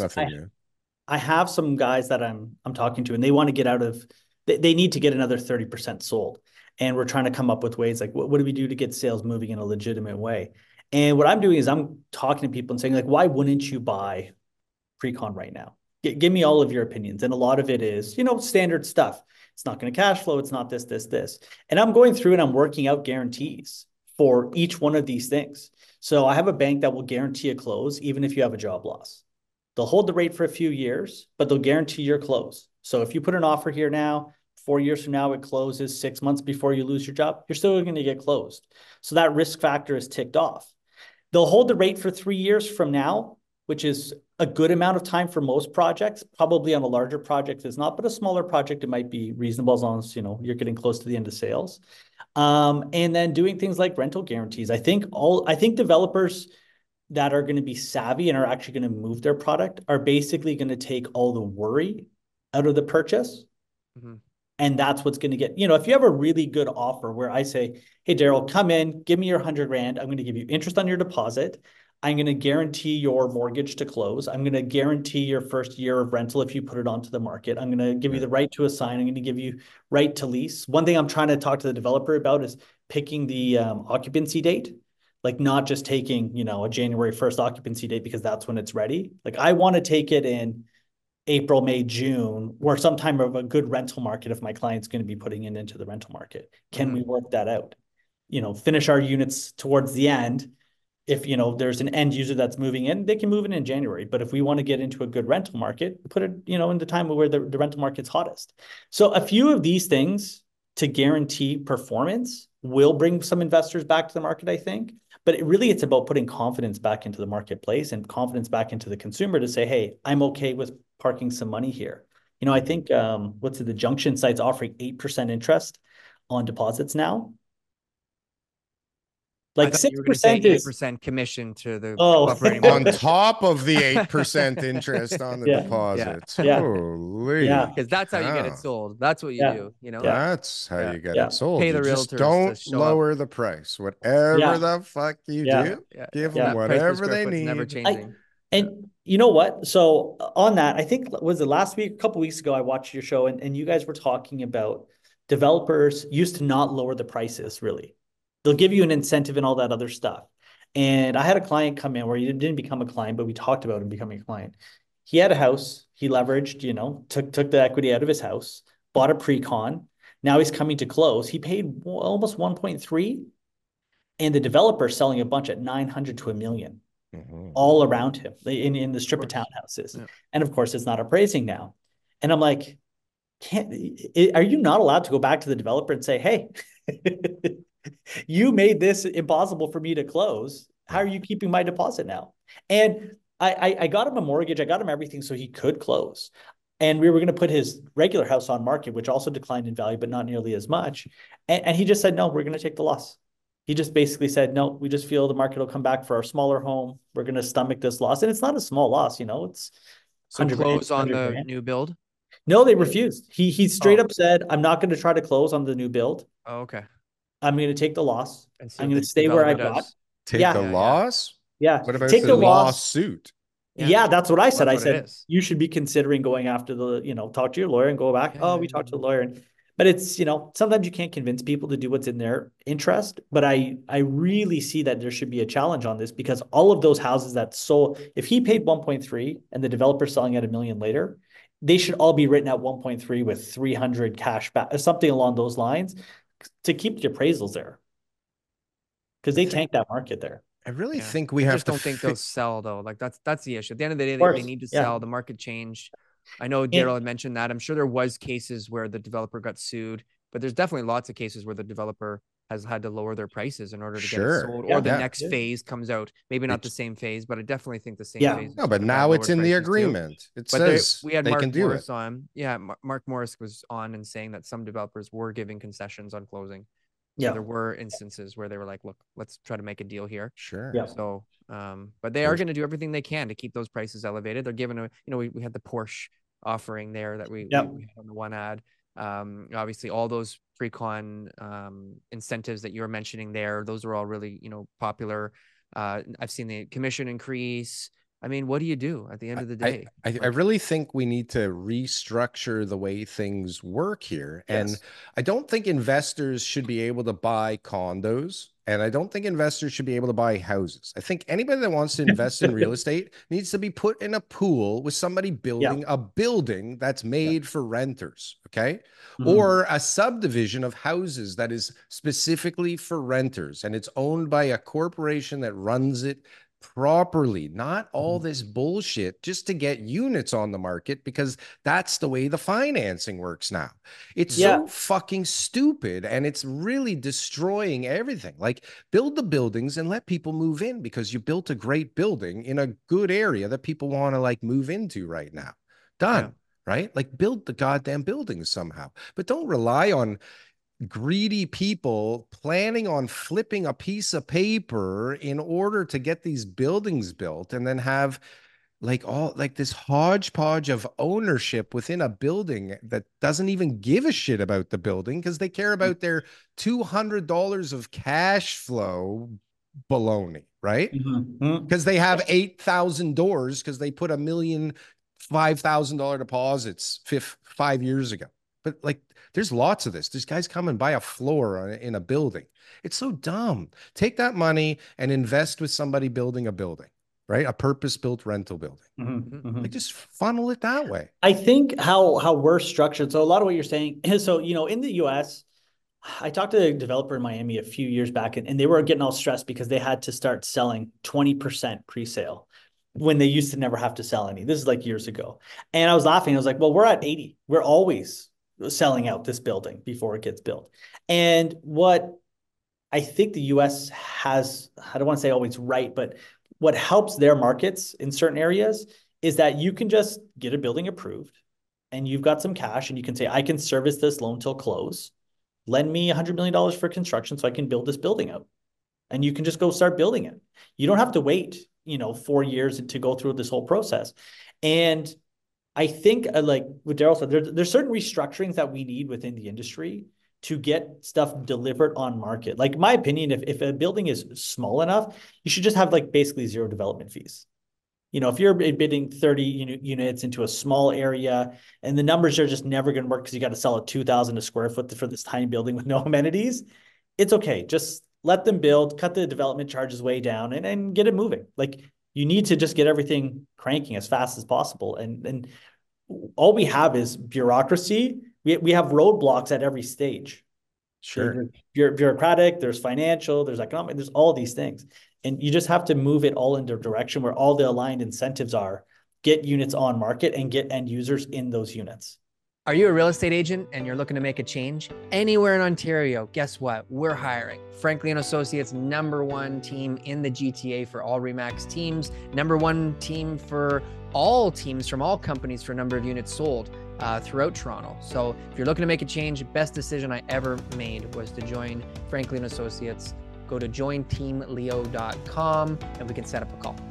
I have some guys that I'm talking to and they want to get out of, they need to get another 30% sold. And we're trying to come up with ways like, what do we do to get sales moving in a legitimate way? And what I'm doing is I'm talking to people and saying like, why wouldn't you buy pre-con right now? Give me all of your opinions. And a lot of it is, standard stuff. It's not going to cash flow. It's not this. And I'm going through and I'm working out guarantees for each one of these things. So I have a bank that will guarantee a close, even if you have a job loss. They'll hold the rate for a few years, but they'll guarantee your close. So if you put an offer here now, 4 years from now, it closes 6 months before you lose your job, you're still going to get closed. So that risk factor is ticked off. They'll hold the rate for 3 years from now, which is a good amount of time for most projects. Probably on a larger project is not, but a smaller project, it might be reasonable as long as, you're getting close to the end of sales. And then doing things like rental guarantees. I think developers that are going to be savvy and are actually going to move their product are basically going to take all the worry out of the purchase. Mhm. And that's what's going to get, if you have a really good offer where I say, hey, Daryl, come in, give me your 100 grand. I'm going to give you interest on your deposit. I'm going to guarantee your mortgage to close. I'm going to guarantee your first year of rental if you put it onto the market. I'm going to give you the right to assign. I'm going to give you right to lease. One thing I'm trying to talk to the developer about is picking the occupancy date, like not just taking, a January 1st occupancy date because that's when it's ready. Like I want to take it in April, May, June, or some time of a good rental market if my client's going to be putting it into the rental market. Can we work that out? Finish our units towards the end. If, there's an end user that's moving in, they can move in January. But if we want to get into a good rental market, put it, in the time where the rental market's hottest. So a few of these things to guarantee performance will bring some investors back to the market, I think. But it's about putting confidence back into the marketplace and confidence back into the consumer to say, hey, I'm okay with parking some money here. I think, the Junction site's offering 8% interest on deposits now. Like 6% is 8% commission to the on top of the 8% interest on the deposits. Yeah. Holy, because that's how you get it sold. That's what you do. That's how you get it sold. Pay the realtors. Just don't lower the price. Whatever the fuck you do, give them whatever they need. Never changing. And you know what? So on that, I think was it last week, a couple weeks ago, I watched your show and you guys were talking about developers used to not lower the prices really. They'll give you an incentive and all that other stuff. And I had a client come in where he didn't become a client, but we talked about him becoming a client. He had a house, he leveraged, took the equity out of his house, bought a pre-con. Now he's coming to close. He paid almost 1.3, and the developer selling a bunch at 900 to $1 million. All around him in the strip of townhouses. Yeah. And of course, it's not appraising now. And I'm like, are you not allowed to go back to the developer and say, hey, you made this impossible for me to close. How are you keeping my deposit now? And I got him a mortgage. I got him everything so he could close. And we were going to put his regular house on market, which also declined in value, but not nearly as much. And he just said, no, we're going to take the loss. He just basically said, no, we just feel the market will come back for our smaller home. We're going to stomach this loss. And it's not a small loss, it's so close on the new build. No, they refused. He straight up said, I'm not going to try to close on the new build. Oh, okay. I'm going to take the loss. I'm going to stay where I got. Take the loss? Yeah. What about take the lawsuit? Yeah, that's what I said. I said, you should be considering going after talk to your lawyer and go back. We talked to the lawyer. But it's, sometimes you can't convince people to do what's in their interest. But I really see that there should be a challenge on this because all of those houses that sold, if he paid 1.3 and the developer's selling at $1 million later, they should all be written at 1.3 with 300 cash back, something along those lines to keep the appraisals there. Because they tanked that market there. I really think we have to don't think they'll sell though. Like that's the issue. At the end of the day, they need to sell. The market changed. I know Daryl had mentioned that. I'm sure there was cases where the developer got sued, but there's definitely lots of cases where the developer has had to lower their prices in order to get it sold, or the next phase comes out. Maybe not the same phase, but I definitely think the same phase. No, but now it's in the agreement. It says we had they Mark can do Morris it. on. Yeah, Mark Morris was on and saying that some developers were giving concessions on closing. So there were instances where they were like, look, let's try to make a deal here. Sure. Yeah. So, but they are going to do everything they can to keep those prices elevated. They're giving we had the Porsche offering there that we had on the one ad. Obviously all those pre-con incentives that you were mentioning there, those are all really, popular. I've seen the commission increase. I mean, what do you do at the end of the day? I really think we need to restructure the way things work here. And I don't think investors should be able to buy condos. And I don't think investors should be able to buy houses. I think anybody that wants to invest in real estate needs to be put in a pool with somebody building a building that's made for renters, okay? Or a subdivision of houses that is specifically for renters, and it's owned by a corporation that runs it properly, not all this bullshit just to get units on the market, because that's the way the financing works now. It's Yeah. so fucking stupid, and it's really destroying everything. Like, build the buildings and let people move in, because you built a great building in a good area that people want to like move into right now. Done. Yeah. Right? Like, build the goddamn buildings somehow, but don't rely on greedy people planning on flipping a piece of paper in order to get these buildings built, and then have like all like this hodgepodge of ownership within a building that doesn't even give a shit about the building, because they care about their $200 of cash flow baloney, right? Mhm. Because they have 8,000 doors because they put $1,005,000 deposits 5 years ago. But like, there's lots of this. These guys come and buy a floor in a building. It's so dumb. Take that money and invest with somebody building a building, right? A purpose-built rental building. Mhm. Mhm. Like, just funnel it that way. I think how we're structured. So a lot of what you're saying is, so, in the US, I talked to a developer in Miami a few years back, and they were getting all stressed because they had to start selling 20% pre-sale when they used to never have to sell any. This is like years ago. And I was laughing. I was like, well, we're at 80. We're always selling out this building before it gets built. And what I think the US has, I don't want to say always right, but what helps their markets in certain areas is that you can just get a building approved and you've got some cash and you can say, I can service this loan till close. Lend me $100 million for construction so I can build this building out. And you can just go start building it. You don't have to wait, 4 years to go through this whole process. And I think, like what Daryl said, there's certain restructurings that we need within the industry to get stuff delivered on market. Like, my opinion, if a building is small enough, you should just have like basically zero development fees. If you're bidding 30 units into a small area and the numbers are just never going to work because you got to sell a 2,000 a square foot for this tiny building with no amenities, it's okay. Just let them build, cut the development charges way down, and get it moving. Like, you need to just get everything cranking as fast as possible. And all we have is bureaucracy. We have roadblocks at every stage. Sure. There's bureaucratic, there's financial, there's economic, there's all these things. And you just have to move it all in the direction where all the aligned incentives are. Get units on market and get end users in those units. Are you a real estate agent and you're looking to make a change anywhere in Ontario? Guess what? We're hiring. Franklin and Associates, #1 team in the GTA for all RE/MAX teams, #1 team for all teams from all companies for number of units sold throughout Toronto. So if you're looking to make a change, best decision I ever made was to join Franklin and Associates. Go to jointeamleo.com and we can set up a call.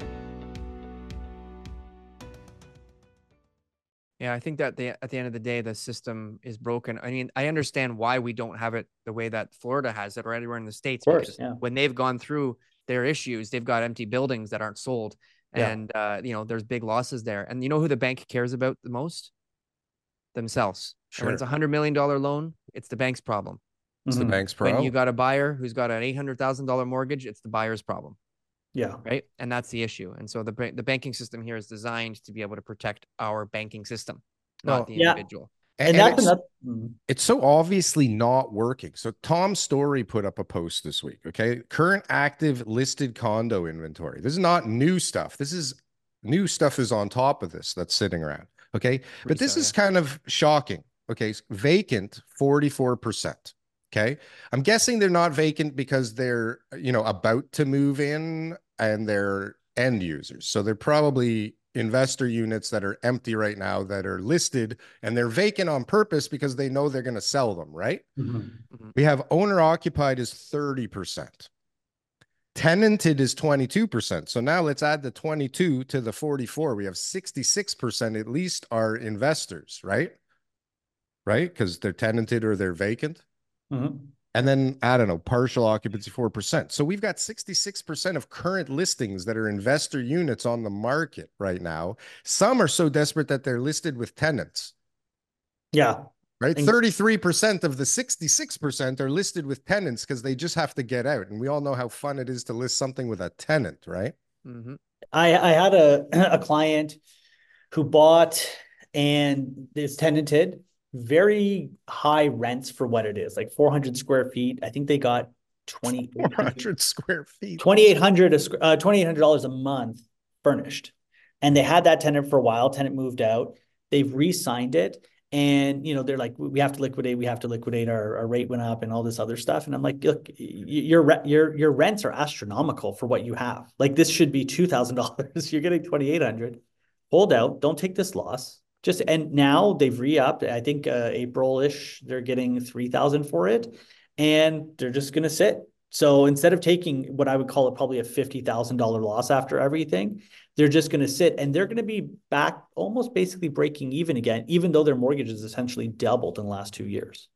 Yeah, I think that at the end of the day, the system is broken. I mean, I understand why we don't have it the way that Florida has it or anywhere in the States. Of course, because yeah. when they've gone through their issues, they've got empty buildings that aren't sold. Yeah. And, there's big losses there. And you know who the bank cares about the most? Themselves. Sure. And when it's $100 million loan, it's the bank's problem. It's the bank's problem. When you got a buyer who's got an $800,000 mortgage, it's the buyer's problem. Yeah. Right. And that's the issue. And so the banking system here is designed to be able to protect our banking system, not the individual. And that's it's so obviously not working. So Tom Story put up a post this week. Okay. Current active listed condo inventory. This is not new stuff. This is new stuff is on top of this that's sitting around. Okay. But this is kind of shocking. Okay. Vacant 44%. Okay. I'm guessing they're not vacant because they're, about to move in and they're end users. So they're probably investor units that are empty right now that are listed, and they're vacant on purpose because they know they're going to sell them, right? We have owner occupied is 30%. Tenanted is 22%. So now let's add the 22 to the 44. We have 66% at least are investors, right? Right? Because they're tenanted or they're vacant. And then, I don't know, partial occupancy 4%. So we've got 66% of current listings that are investor units on the market right now. Some are so desperate that they're listed with tenants. Yeah. Right? 33% of the 66% are listed with tenants because they just have to get out. And we all know how fun it is to list something with a tenant, right? I had a client who bought and is tenanted. Very high rents for what it is, like 400 square feet. I think they got $2,800 400 square feet. $2,800 a month furnished. And they had that tenant for a while. Tenant moved out. They've re-signed it. And, you know, they're like, we have to liquidate. Our rate went up and all this other stuff. And I'm like, look, your rents are astronomical for what you have. Like, this should be $2,000. You're getting $2,800. Hold out. Don't take this loss. And now they've re-upped. I think April-ish, they're getting $3,000 for it. And they're just going to sit. So instead of taking what I would call it probably a $50,000 loss after everything, they're just going to sit, and they're going to be back almost basically breaking even again, even though their mortgage has essentially doubled in the last 2 years.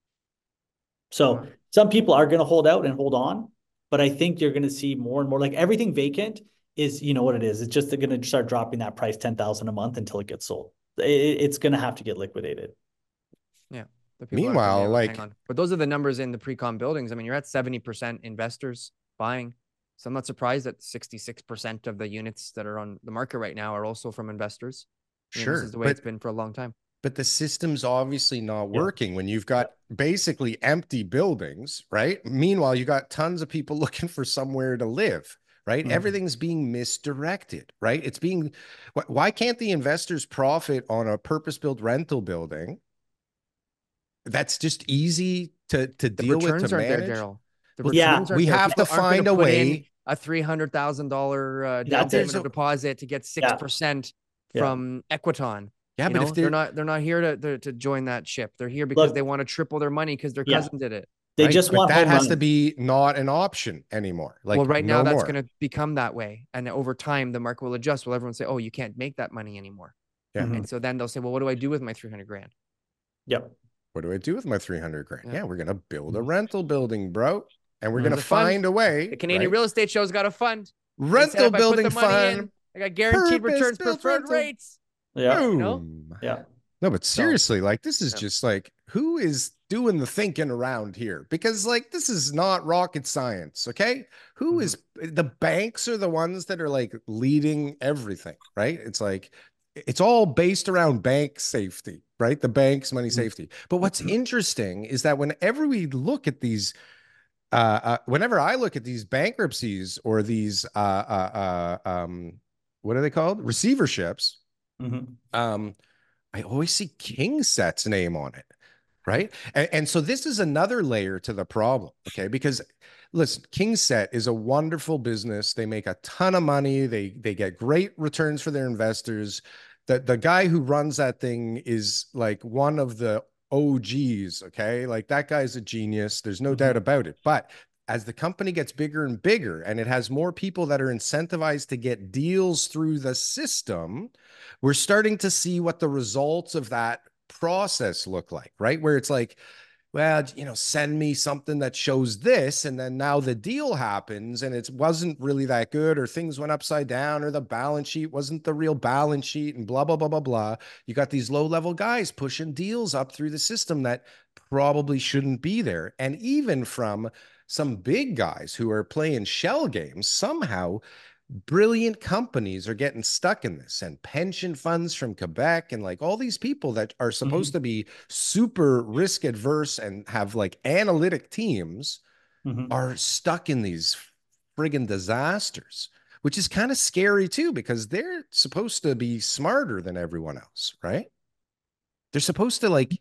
So some people are going to hold out and hold on, but I think you're going to see more and more, like, everything vacant is, you know what it is. It's just they're going to start dropping that price $10,000 a month until it gets sold. It's going to have to get liquidated. Yeah. Meanwhile, like, but those are the numbers in the pre-con buildings. I mean, you're at 70% investors buying. So I'm not surprised that 66% of the units that are on the market right now are also from investors. Sure. This is the way it's been for a long time. But the system's obviously not working when you've got basically empty buildings, right? Meanwhile, you got tons of people looking for somewhere to live, right? Mm-hmm. Everything's being misdirected, right? It's being, why can't the investors profit on a purpose-built rental building? That's just easy to deal with, to manage. There, Daryl. We have to find a way. A $300,000 down payment deposit to get 6% from Equiton. Yeah, but if they're not here to join that ship. They're here because they want to triple their money because their cousin did it. They just want that has to be not an option anymore. Like, well, right now that's going to become that way, and over time the market will adjust. Will everyone say, "Oh, you can't make that money anymore"? Yeah, and so then they'll say, "Well, what do I do with my $300,000?" Yep. What do I do with my $300,000? Yeah, we're going to build a rental building, bro. And we're going to find a way. The Canadian Real Estate Show's got a fund. Rental building fund. I got guaranteed returns, preferred rates. Yeah. You know? Yeah. No, but seriously, like, this is just like, who is doing the thinking around here? Because, like, this is not rocket science, okay? Who is, the banks are the ones that are, like, leading everything, right? It's like, it's all based around bank safety, right? The bank's money safety. But what's interesting is that whenever we look at these, whenever I look at these bankruptcies or these, what are they called? Receiverships. I always see KingSet's name on it, right? And so this is another layer to the problem, okay? Because listen, KingSet is a wonderful business. They make a ton of money. They get great returns for their investors. The guy who runs that thing is like one of the OGs, okay? Like, that guy's a genius. There's no doubt about it. But as the company gets bigger and bigger and it has more people that are incentivized to get deals through the system, we're starting to see what the results of that process look like, right? Where it's like, well, you know, send me something that shows this, and then now the deal happens and it wasn't really that good, or things went upside down, or the balance sheet wasn't the real balance sheet, and blah, blah, blah, blah, blah. You got these low-level guys pushing deals up through the system that probably shouldn't be there. And even from some big guys who are playing shell games, somehow brilliant companies are getting stuck in this, and pension funds from Quebec and like all these people that are supposed to be super risk adverse and have like analytic teams are stuck in these friggin' disasters, which is kind of scary too, because they're supposed to be smarter than everyone else, right? They're supposed to like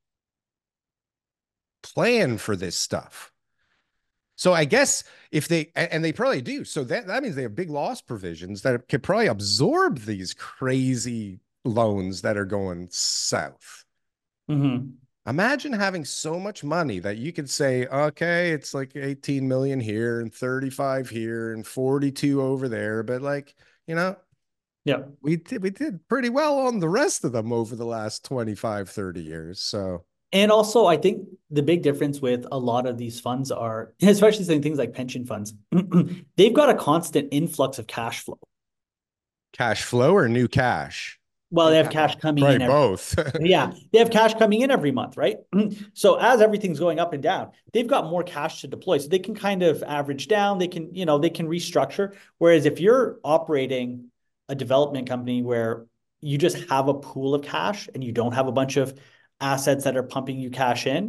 plan for this stuff. So I guess if they, and they probably do, so that means they have big loss provisions that could probably absorb these crazy loans that are going south. Imagine having so much money that you could say, okay, it's like 18 million here and 35 here and 42 over there. But like, you know, we did pretty well on the rest of them over the last 25, 30 years. So. And also, I think the big difference with a lot of these funds are, especially saying things like pension funds, they've got a constant influx of cash flow. Cash flow or new cash? Well, they have cash coming in. Both. Yeah, they have cash coming in every month, right? So as everything's going up and down, they've got more cash to deploy. So they can kind of average down. They can, you know, they can restructure. Whereas if you're operating a development company where you just have a pool of cash and you don't have a bunch of assets that are pumping you cash in,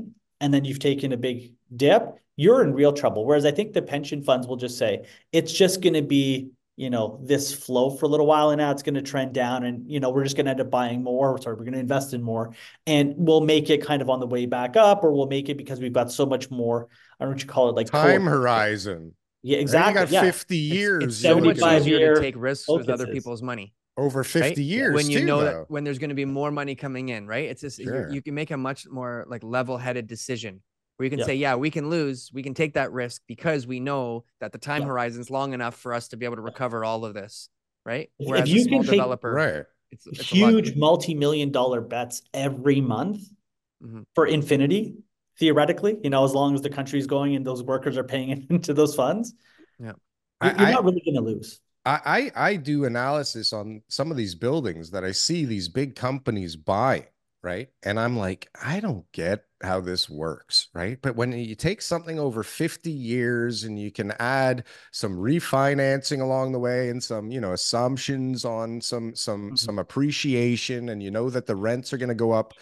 and then you've taken a big dip, you're in real trouble. Whereas I think the pension funds will just say, it's just going to be, this flow for a little while, and now it's going to trend down, and, we're just going to end up buying more. Sorry, we're going to invest in more, and we'll make it kind of on the way back up, or we'll make it because we've got so much more, I don't know what you call it, like time horizon. Yeah, Right? exactly. You got Yeah. 50 years. It's So much 75 easier to year take risks with other focuses. people's money. Over 50 right? years When you too, know though. that when there's going to be more money coming in, right? It's just Sure. you can make a much more like level-headed decision where you can Yeah. say, yeah, we can lose, we can take that risk because we know that the time Yeah. horizon is long enough for us to be able to recover all of this, right? If Whereas you a small can take developer, Right. it's a lot. huge multi-million-dollar bets every month Mhm. for infinity, theoretically, as long as the country's going and those workers are paying into those funds, Yeah. you're not really going to lose. I do analysis on some of these buildings that I see these big companies buy, right? And I'm like, I don't get how this works, right? But when you take something over 50 years and you can add some refinancing along the way and some, assumptions on some appreciation, and you know that the rents are going to go up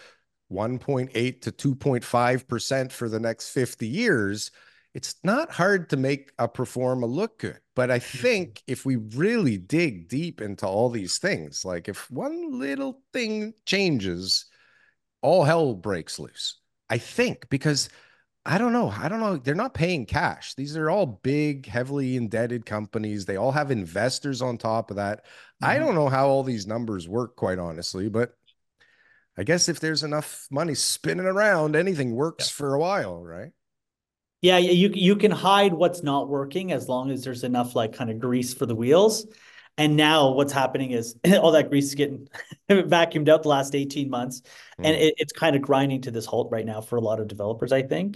1.8 to 2.5% for the next 50 years, it's not hard to make a performa look good. But I think if we really dig deep into all these things, like if one little thing changes, all hell breaks loose. I think, because I don't know. They're not paying cash. These are all big, heavily indebted companies. They all have investors on top of that. I don't know how all these numbers work, quite honestly, but I guess if there's enough money spinning around, anything works for a while, right? Yeah, you can hide what's not working as long as there's enough like kind of grease for the wheels. And now what's happening is all that grease is getting vacuumed out the last 18 months. And it's kind of grinding to this halt right now for a lot of developers, I think.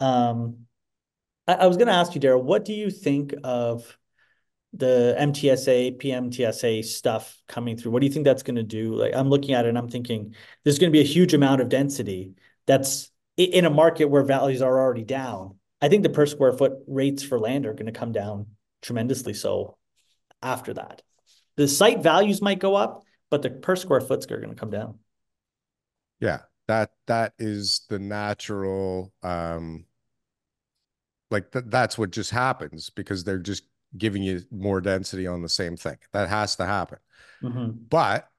I was going to ask you, Daryl, what do you think of the MTSA, PMTSA stuff coming through? What do you think that's going to do? Like, I'm looking at it and I'm thinking there's going to be a huge amount of density that's in a market where values are already down. I think the per square foot rates for land are going to come down tremendously. So after that, the site values might go up, but the per square foot's are going to come down. Yeah, that is the natural, that's what just happens because they're just giving you more density on the same thing. That has to happen. But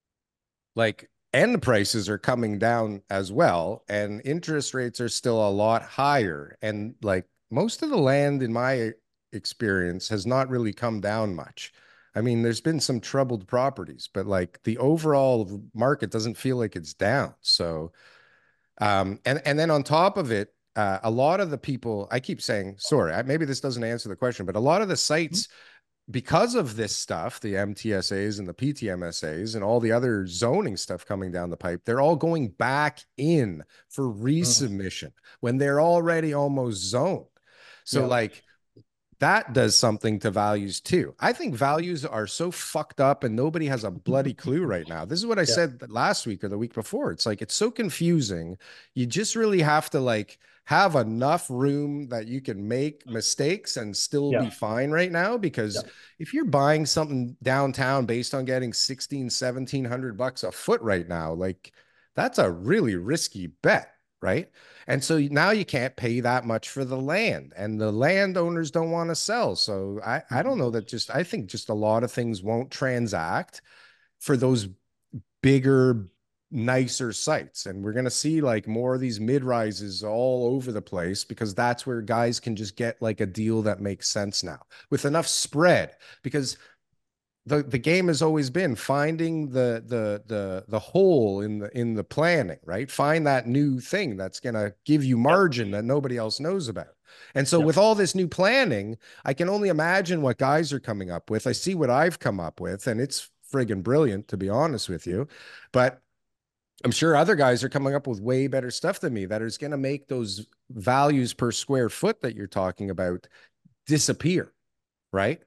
and the prices are coming down as well, and interest rates are still a lot higher. And most of the land, in my experience, has not really come down much. I mean, there's been some troubled properties, but the overall market doesn't feel like it's down. So, and then on top of it, a lot of the people, I keep saying, sorry, maybe this doesn't answer the question, but a lot of the sites, because of this stuff, the MTSAs and the PTMSAs and all the other zoning stuff coming down the pipe, they're all going back in for resubmission when they're already almost zoned. So that does something to values too. I think values are so fucked up and nobody has a bloody clue right now. This is what I said last week or the week before. It's it's so confusing. You just really have to have enough room that you can make mistakes and still be fine right now. Because if you're buying something downtown based on getting 1,700 bucks a foot right now, that's a really risky bet. Right. And so now you can't pay that much for the land, and the landowners don't want to sell. So I don't know that I think just a lot of things won't transact for those bigger, nicer sites. And we're going to see more of these mid-rises all over the place, because that's where guys can just get a deal that makes sense now with enough spread, because the game has always been finding the hole in the planning, right? Find that new thing that's going to give you margin that nobody else knows about. And so with all this new planning, I can only imagine what guys are coming up with. I see what I've come up with, and it's friggin' brilliant, to be honest with you. But I'm sure other guys are coming up with way better stuff than me that is going to make those values per square foot that you're talking about disappear, right?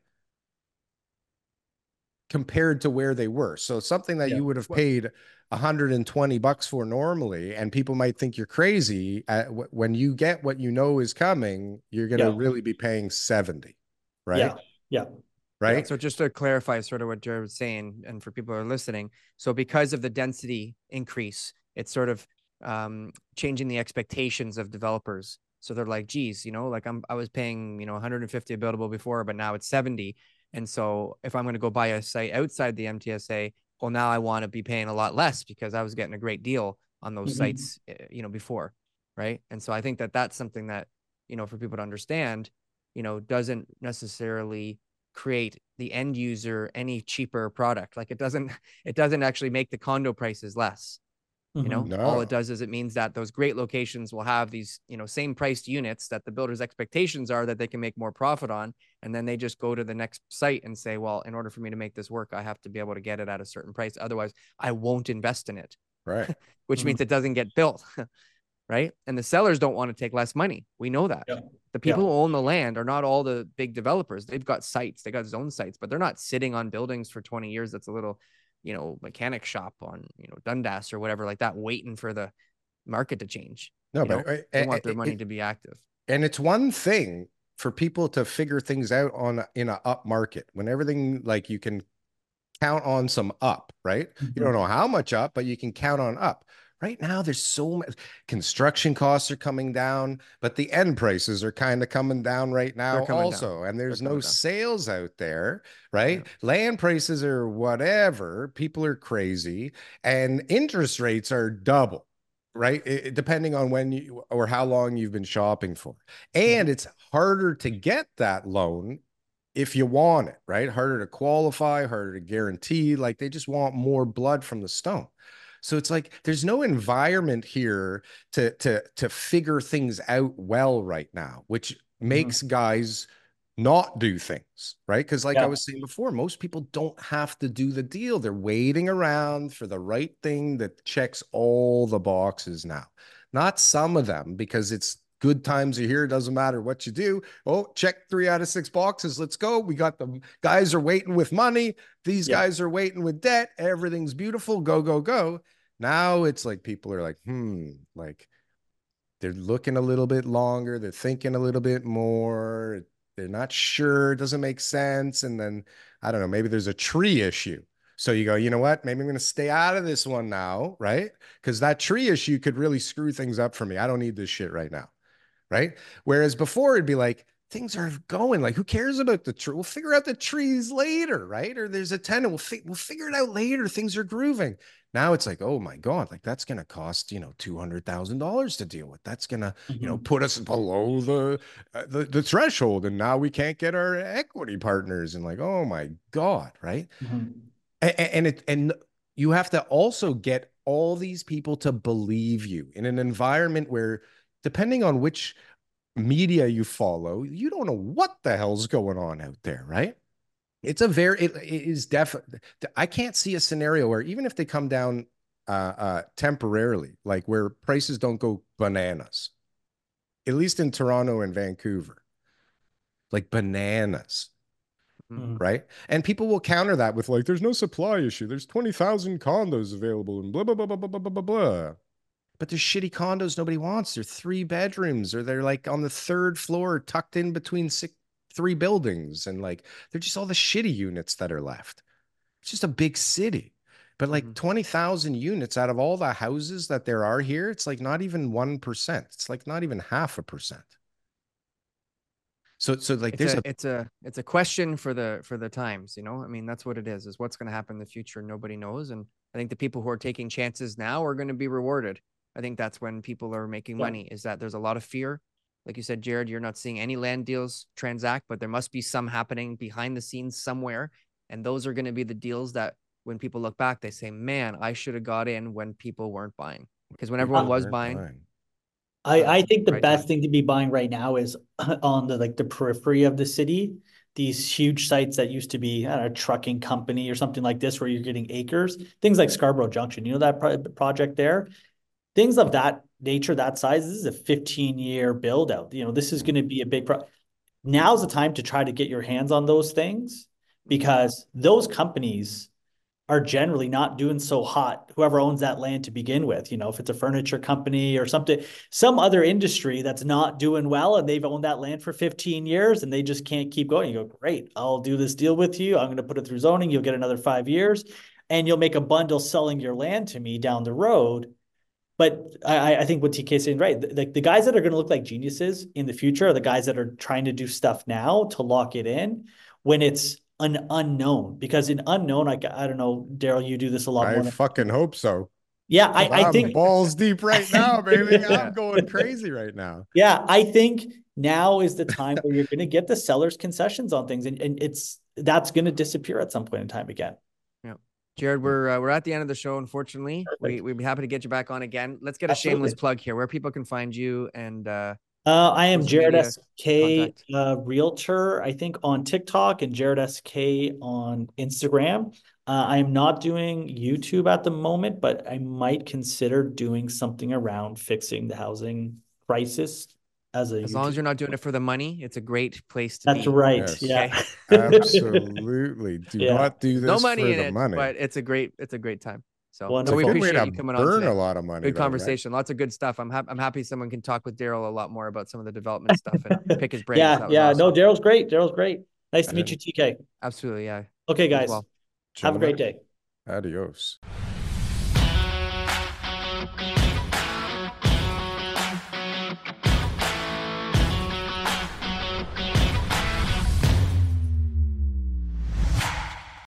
Compared to where they were. So something that you would have paid 120 bucks for normally, and people might think you're crazy, when you get what you know is coming, you're going to really be paying 70, right? Yeah. Right. So just to clarify sort of what Jared was saying, and for people who are listening, so because of the density increase, it's sort of changing the expectations of developers. So they're like, geez, like I was paying, 150 a buildable before, but now it's 70. And so if I'm going to go buy a site outside the MTSA, well, now I want to be paying a lot less because I was getting a great deal on those sites, before. Right. And so I think that that's something that, for people to understand, doesn't necessarily create the end user any cheaper product. Like it doesn't actually make the condo prices less. All it does is it means that those great locations will have these, same priced units that the builder's expectations are that they can make more profit on. And then they just go to the next site and say, well, in order for me to make this work, I have to be able to get it at a certain price. Otherwise, I won't invest in it. Right. Which means it doesn't get built. Right. And the sellers don't want to take less money. We know that. The people who own the land are not all the big developers. They've got sites, they got zone sites, but they're not sitting on buildings for 20 years. That's a little, mechanic shop on, Dundas or whatever like that, waiting for the market to change. No, but they want their money to be active. And it's one thing for people to figure things out in an up market when everything, like, you can count on some up, right? You don't know how much up, but you can count on up. Right now, there's so much construction costs are coming down, but the end prices are kind of coming down right now also. And there's no sales out there, right? Yeah. Land prices are whatever. People are crazy and interest rates are double, right? Depending on when you or how long you've been shopping for. And it's harder to get that loan if you want it, right? Harder to qualify, harder to guarantee. Like they just want more blood from the stone. So it's like there's no environment here to figure things out well right now, which makes guys not do things, right? Because like I was saying before, most people don't have to do the deal. They're waiting around for the right thing that checks all the boxes now. Not some of them, because it's good times are here. It doesn't matter what you do. Oh, check 3 out of 6 boxes. Let's go. We got the guys are waiting with money. These guys are waiting with debt. Everything's beautiful. Go, go, go. Now it's like people are like, like they're looking a little bit longer. They're thinking a little bit more. They're not sure. It doesn't make sense. And then, I don't know, maybe there's a tree issue. So you go, you know what? Maybe I'm going to stay out of this one now, right? Because that tree issue could really screw things up for me. I don't need this shit right now. Right. Whereas before it'd be like, things are going, like, who cares about the tree? We'll figure out the trees later. Right. Or there's a tenant. We'll figure it out later. Things are grooving. Now it's like, oh my God, like that's going to cost, $200,000 to deal with. That's going to, put us below the threshold. And now we can't get our equity partners, and like, oh my God. Right. And you have to also get all these people to believe you in an environment where, depending on which media you follow, you don't know what the hell's going on out there, right? It is definitely, I can't see a scenario where even if they come down temporarily, like where prices don't go bananas, at least in Toronto and Vancouver, like bananas, right? And people will counter that with like, there's no supply issue. There's 20,000 condos available and blah, blah, blah, blah, blah, blah, blah, blah. But they're shitty condos nobody wants. They're 3 bedrooms, or they're like on the 3rd floor tucked in between 3 buildings. And like, they're just all the shitty units that are left. It's just a big city. But like 20,000 units out of all the houses that there are here, it's like not even 1%. It's like not even 0.5%. So like it's a question for the times, I mean, that's what it is what's going to happen in the future. Nobody knows. And I think the people who are taking chances now are going to be rewarded. I think that's when people are making money, is that there's a lot of fear. Like you said, Jared, you're not seeing any land deals transact, but there must be some happening behind the scenes somewhere. And those are going to be the deals that when people look back, they say, man, I should have got in when people weren't buying. Because when everyone was buying. I think the best thing to be buying right now is on the periphery of the city. These huge sites that used to be a trucking company or something like this, where you're getting acres, things like Scarborough Junction, that project there. Things of that nature, that size, this is a 15-year build out. This is going to be a big Now's the time to try to get your hands on those things, because those companies are generally not doing so hot, whoever owns that land to begin with. If it's a furniture company or something, some other industry that's not doing well, and they've owned that land for 15 years and they just can't keep going. You go, great, I'll do this deal with you. I'm going to put it through zoning. You'll get another 5 years and you'll make a bundle selling your land to me down the road. But I think what TK is saying, right? The guys that are going to look like geniuses in the future are the guys that are trying to do stuff now to lock it in when it's an unknown. Because in unknown, I don't know, Daryl, you do this a lot I more than fucking hope so. yeah, I I'm think balls deep right now, baby. Yeah. I'm going crazy right now. yeah, I think now is the time where you're going to get the seller's concessions on things, and that's going to disappear at some point in time again. Jared, we're at the end of the show. Unfortunately, we'd be happy to get you back on again. Let's get a shameless plug here, where people can find you. And I am Jared media SK Realtor, I think, on TikTok, and Jared SK on Instagram. I am not doing YouTube at the moment, but I might consider doing something around fixing the housing crisis as long as you're not doing it for the money, it's a great place to That's be. right. Yes. Yeah. Absolutely. Do Yeah. not do this No money for in the it, money. but it's a great time. So, Wonderful. we It's a good way appreciate to you coming on burn today. a lot of money. Good though, right? conversation. Lots of good stuff. I'm happy someone can talk with Daryl a lot more about some of the development stuff and pick his brains. Yeah, That was yeah. awesome. No, Daryl's great. Daryl's great. Nice to meet you, TK. Absolutely, yeah. Okay, You as guys. well. Have a great day. Adios.